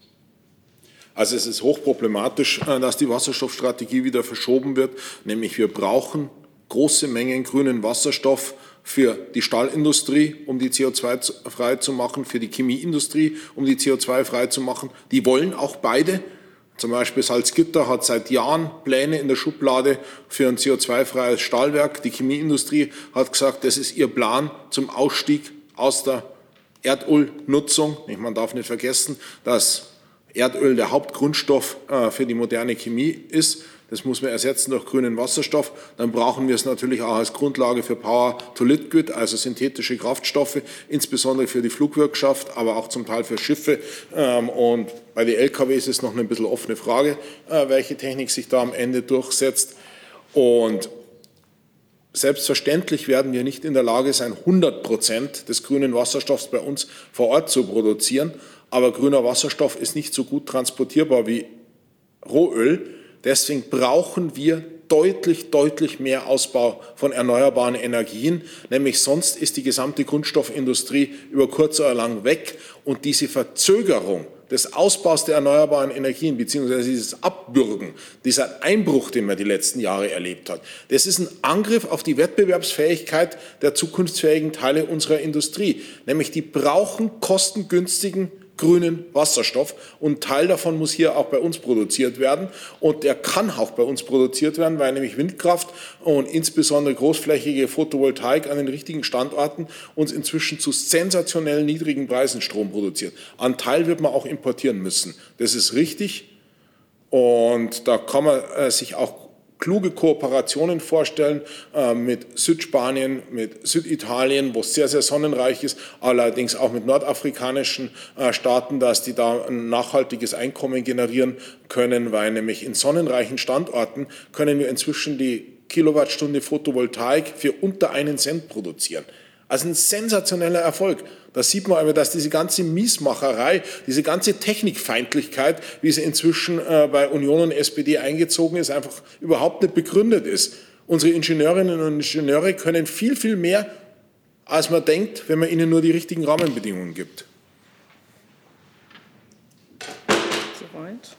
Also es ist hochproblematisch, dass die Wasserstoffstrategie wieder verschoben wird, nämlich wir brauchen große Mengen grünen Wasserstoff für die Stahlindustrie, um die CO2 frei zu machen, für die Chemieindustrie, um die CO2 frei zu machen. Die wollen auch beide. Zum Beispiel Salzgitter hat seit Jahren Pläne in der Schublade für ein CO2-freies Stahlwerk. Die Chemieindustrie hat gesagt, das ist ihr Plan zum Ausstieg aus der Erdölnutzung. Man darf nicht vergessen, dass Erdöl der Hauptgrundstoff für die moderne Chemie ist. Das muss man ersetzen durch grünen Wasserstoff. Dann brauchen wir es natürlich auch als Grundlage für Power-to-Liquid, also synthetische Kraftstoffe, insbesondere für die Flugwirtschaft, aber auch zum Teil für Schiffe. Und bei den LKWs ist noch eine bisschen offene Frage, welche Technik sich da am Ende durchsetzt. Und selbstverständlich werden wir nicht in der Lage sein, 100% des grünen Wasserstoffs bei uns vor Ort zu produzieren. Aber grüner Wasserstoff ist nicht so gut transportierbar wie Rohöl. Deswegen brauchen wir deutlich mehr Ausbau von erneuerbaren Energien, nämlich sonst ist die gesamte Grundstoffindustrie über kurz oder lang weg und diese Verzögerung des Ausbaus der erneuerbaren Energien bzw. dieses Abbürgen, dieser Einbruch, den man die letzten Jahre erlebt hat, das ist ein Angriff auf die Wettbewerbsfähigkeit der zukunftsfähigen Teile unserer Industrie, nämlich die brauchen kostengünstigen grünen Wasserstoff und ein Teil davon muss hier auch bei uns produziert werden und der kann auch bei uns produziert werden, weil nämlich Windkraft und insbesondere großflächige Photovoltaik an den richtigen Standorten uns inzwischen zu sensationell niedrigen Preisen Strom produziert. Ein Teil wird man auch importieren müssen. Das ist richtig und da kann man sich auch kluge Kooperationen vorstellen mit Südspanien, mit Süditalien, wo es sehr sonnenreich ist, allerdings auch mit nordafrikanischen Staaten, dass die da ein nachhaltiges Einkommen generieren können, weil nämlich in sonnenreichen Standorten können wir inzwischen die Kilowattstunde Photovoltaik für unter 1 Cent produzieren. Also ein sensationeller Erfolg. Da sieht man aber, dass diese ganze Miesmacherei, diese ganze Technikfeindlichkeit, wie sie inzwischen bei Union und SPD eingezogen ist, einfach überhaupt nicht begründet ist. Unsere Ingenieurinnen und Ingenieure können viel mehr, als man denkt, wenn man ihnen nur die richtigen Rahmenbedingungen gibt. Soweit.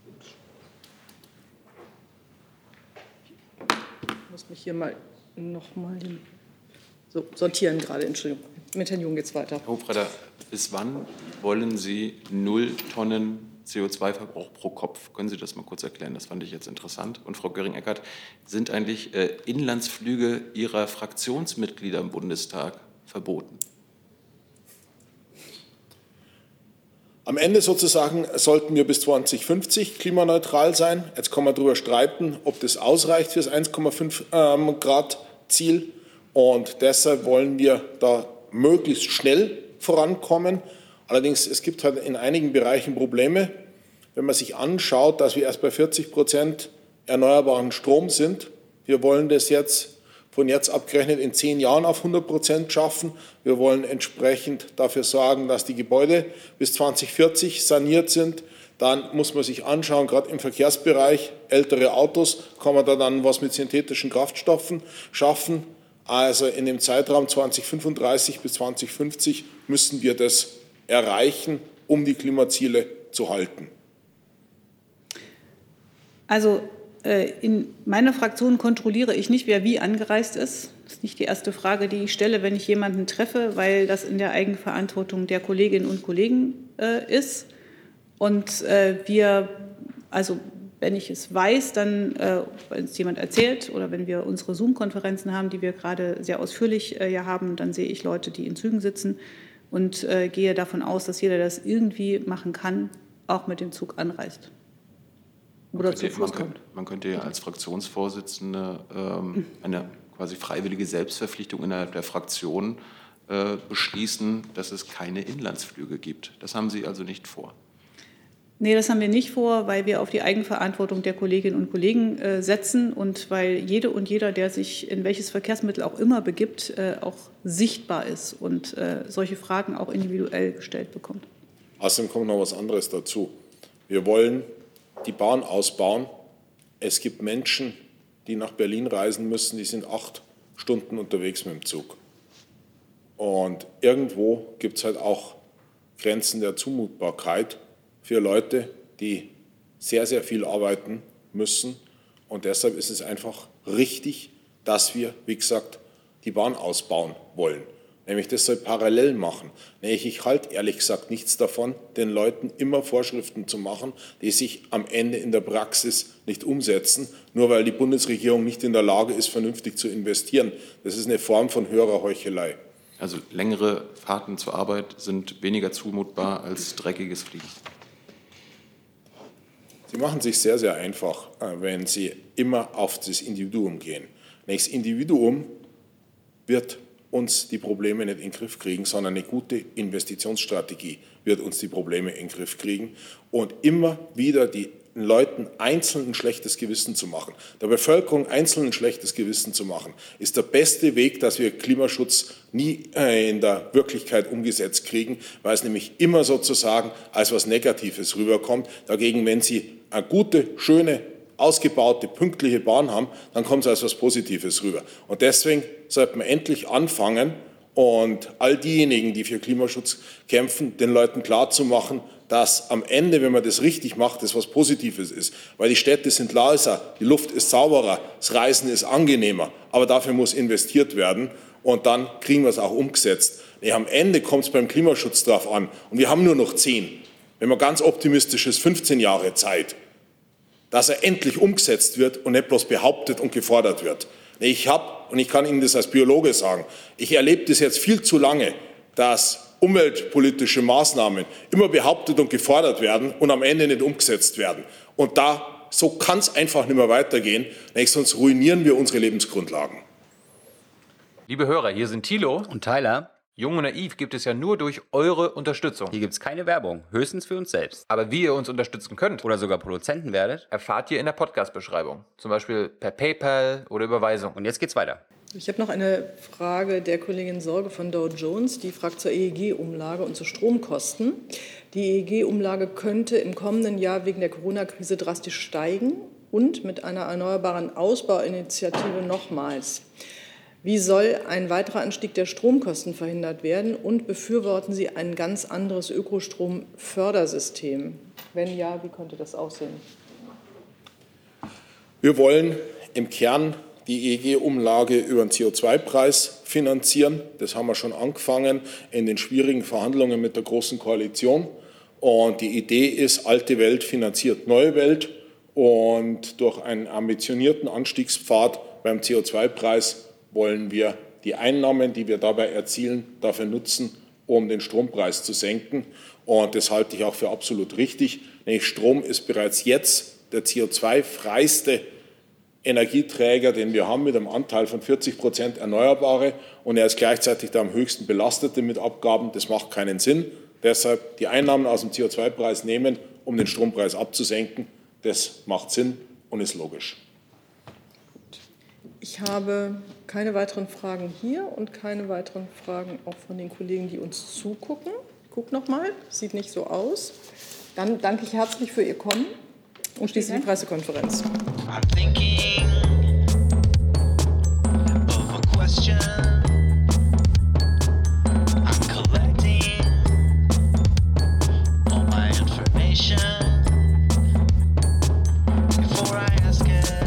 Ich muss mich hier nochmal sortieren gerade, Entschuldigung. Mit Herrn Jung geht es weiter. Herr Hofreiter, bis wann wollen Sie 0 Tonnen CO2-Verbrauch pro Kopf? Können Sie das mal kurz erklären? Das fand ich jetzt interessant. Und Frau Göring-Eckardt, sind eigentlich Inlandsflüge Ihrer Fraktionsmitglieder im Bundestag verboten? Am Ende sozusagen sollten wir bis 2050 klimaneutral sein. Jetzt kann man darüber streiten, ob das ausreicht für das 1,5 Grad Ziel. Und deshalb wollen wir da möglichst schnell vorankommen. Allerdings, es gibt halt in einigen Bereichen Probleme. Wenn man sich anschaut, dass wir erst bei 40% erneuerbaren Strom sind, wir wollen das jetzt von jetzt abgerechnet in 10 Jahren auf 100% schaffen. Wir wollen entsprechend dafür sorgen, dass die Gebäude bis 2040 saniert sind. Dann muss man sich anschauen, gerade im Verkehrsbereich, ältere Autos, kann man da dann was mit synthetischen Kraftstoffen schaffen. Also in dem Zeitraum 2035 bis 2050 müssen wir das erreichen, um die Klimaziele zu halten. Also in meiner Fraktion kontrolliere ich nicht, wer wie angereist ist. Das ist nicht die erste Frage, die ich stelle, wenn ich jemanden treffe, weil das in der Eigenverantwortung der Kolleginnen und Kollegen ist. Und wenn ich es weiß, dann, wenn es jemand erzählt oder wenn wir unsere Zoom-Konferenzen haben, die wir gerade sehr ausführlich haben, dann sehe ich Leute, die in Zügen sitzen und gehe davon aus, dass jeder, der das irgendwie machen kann, auch mit dem Zug anreist. Oder zu Fuß kommt. Man könnte ja als Fraktionsvorsitzende eine quasi freiwillige Selbstverpflichtung innerhalb der Fraktion beschließen, dass es keine Inlandsflüge gibt. Das haben Sie also nicht vor? Nee, das haben wir nicht vor, weil wir auf die Eigenverantwortung der Kolleginnen und Kollegen setzen und weil jede und jeder, der sich in welches Verkehrsmittel auch immer begibt, auch sichtbar ist und solche Fragen auch individuell gestellt bekommt. Außerdem kommt noch was anderes dazu. Wir wollen die Bahn ausbauen. Es gibt Menschen, die nach Berlin reisen müssen, die sind 8 Stunden unterwegs mit dem Zug. Und irgendwo gibt es halt auch Grenzen der Zumutbarkeit für Leute, die sehr, sehr viel arbeiten müssen. Und deshalb ist es einfach richtig, dass wir, wie gesagt, die Bahn ausbauen wollen. Nämlich das soll parallel machen. Ich halte ehrlich gesagt nichts davon, den Leuten immer Vorschriften zu machen, die sich am Ende in der Praxis nicht umsetzen, nur weil die Bundesregierung nicht in der Lage ist, vernünftig zu investieren. Das ist eine Form von höherer Heuchelei. Also längere Fahrten zur Arbeit sind weniger zumutbar als dreckiges Fliegen. Sie machen sich sehr, sehr einfach, wenn Sie immer auf das Individuum gehen. Das Individuum wird uns die Probleme nicht in den Griff kriegen, sondern eine gute Investitionsstrategie wird uns die Probleme in den Griff kriegen. Und immer wieder den Leuten einzeln ein schlechtes Gewissen zu machen, der Bevölkerung einzeln ein schlechtes Gewissen zu machen, ist der beste Weg, dass wir Klimaschutz nie in der Wirklichkeit umgesetzt kriegen, weil es nämlich immer sozusagen als was Negatives rüberkommt. Dagegen, wenn Sie eine gute, schöne, ausgebaute, pünktliche Bahn haben, dann kommt es als was Positives rüber. Und deswegen sollten wir endlich anfangen und all diejenigen, die für Klimaschutz kämpfen, den Leuten klarzumachen, dass am Ende, wenn man das richtig macht, das was Positives ist. Weil die Städte sind leiser, die Luft ist sauberer, das Reisen ist angenehmer, aber dafür muss investiert werden und dann kriegen wir es auch umgesetzt. Am Ende kommt es beim Klimaschutz drauf an und wir haben nur noch 10. Wenn man ganz optimistisch ist, 15 Jahre Zeit, dass er endlich umgesetzt wird und nicht bloß behauptet und gefordert wird. Ich kann Ihnen das als Biologe sagen, ich erlebe das jetzt viel zu lange, dass umweltpolitische Maßnahmen immer behauptet und gefordert werden und am Ende nicht umgesetzt werden. Und so kann es einfach nicht mehr weitergehen, sonst ruinieren wir unsere Lebensgrundlagen. Liebe Hörer, hier sind Thilo und Tyler. Jung und Naiv gibt es ja nur durch eure Unterstützung. Hier gibt es keine Werbung, höchstens für uns selbst. Aber wie ihr uns unterstützen könnt oder sogar Produzenten werdet, erfahrt ihr in der Podcast-Beschreibung. Zum Beispiel per PayPal oder Überweisung. Und jetzt geht's weiter. Ich habe noch eine Frage der Kollegin Sorge von Dow Jones, die fragt zur EEG-Umlage und zu Stromkosten. Die EEG-Umlage könnte im kommenden Jahr wegen der Corona-Krise drastisch steigen und mit einer erneuerbaren Ausbauinitiative nochmals. Wie soll ein weiterer Anstieg der Stromkosten verhindert werden und befürworten Sie ein ganz anderes Ökostromfördersystem? Wenn ja, wie könnte das aussehen? Wir wollen im Kern die EEG-Umlage über den CO2-Preis finanzieren. Das haben wir schon angefangen in den schwierigen Verhandlungen mit der Großen Koalition. Und die Idee ist, alte Welt finanziert neue Welt. Und durch einen ambitionierten Anstiegspfad beim CO2-Preis wollen wir die Einnahmen, die wir dabei erzielen, dafür nutzen, um den Strompreis zu senken. Und das halte ich auch für absolut richtig. Strom ist bereits jetzt der CO2-freiste Energieträger, den wir haben, mit einem Anteil von 40% Erneuerbare. Und er ist gleichzeitig der am höchsten belastete mit Abgaben. Das macht keinen Sinn. Deshalb die Einnahmen aus dem CO2-Preis nehmen, um den Strompreis abzusenken. Das macht Sinn und ist logisch. Ich habe keine weiteren Fragen hier und keine weiteren Fragen auch von den Kollegen, die uns zugucken. Ich gucke nochmal, sieht nicht so aus. Dann danke ich herzlich für Ihr Kommen und schließe die Pressekonferenz. I'm thinking of a question. I'm collecting all my information before I ask it.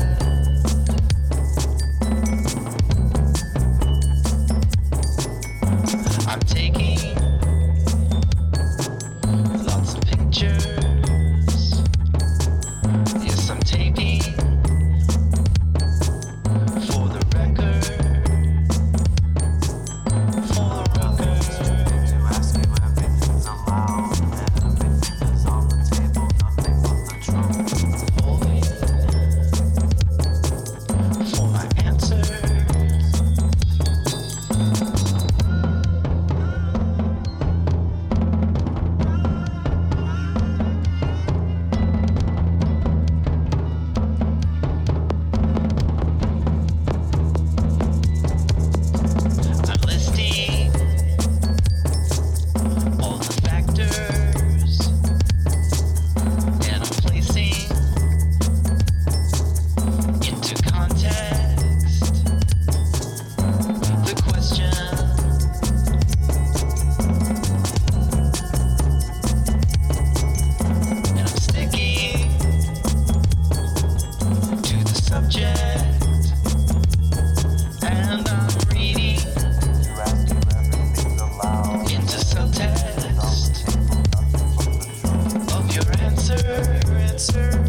answer.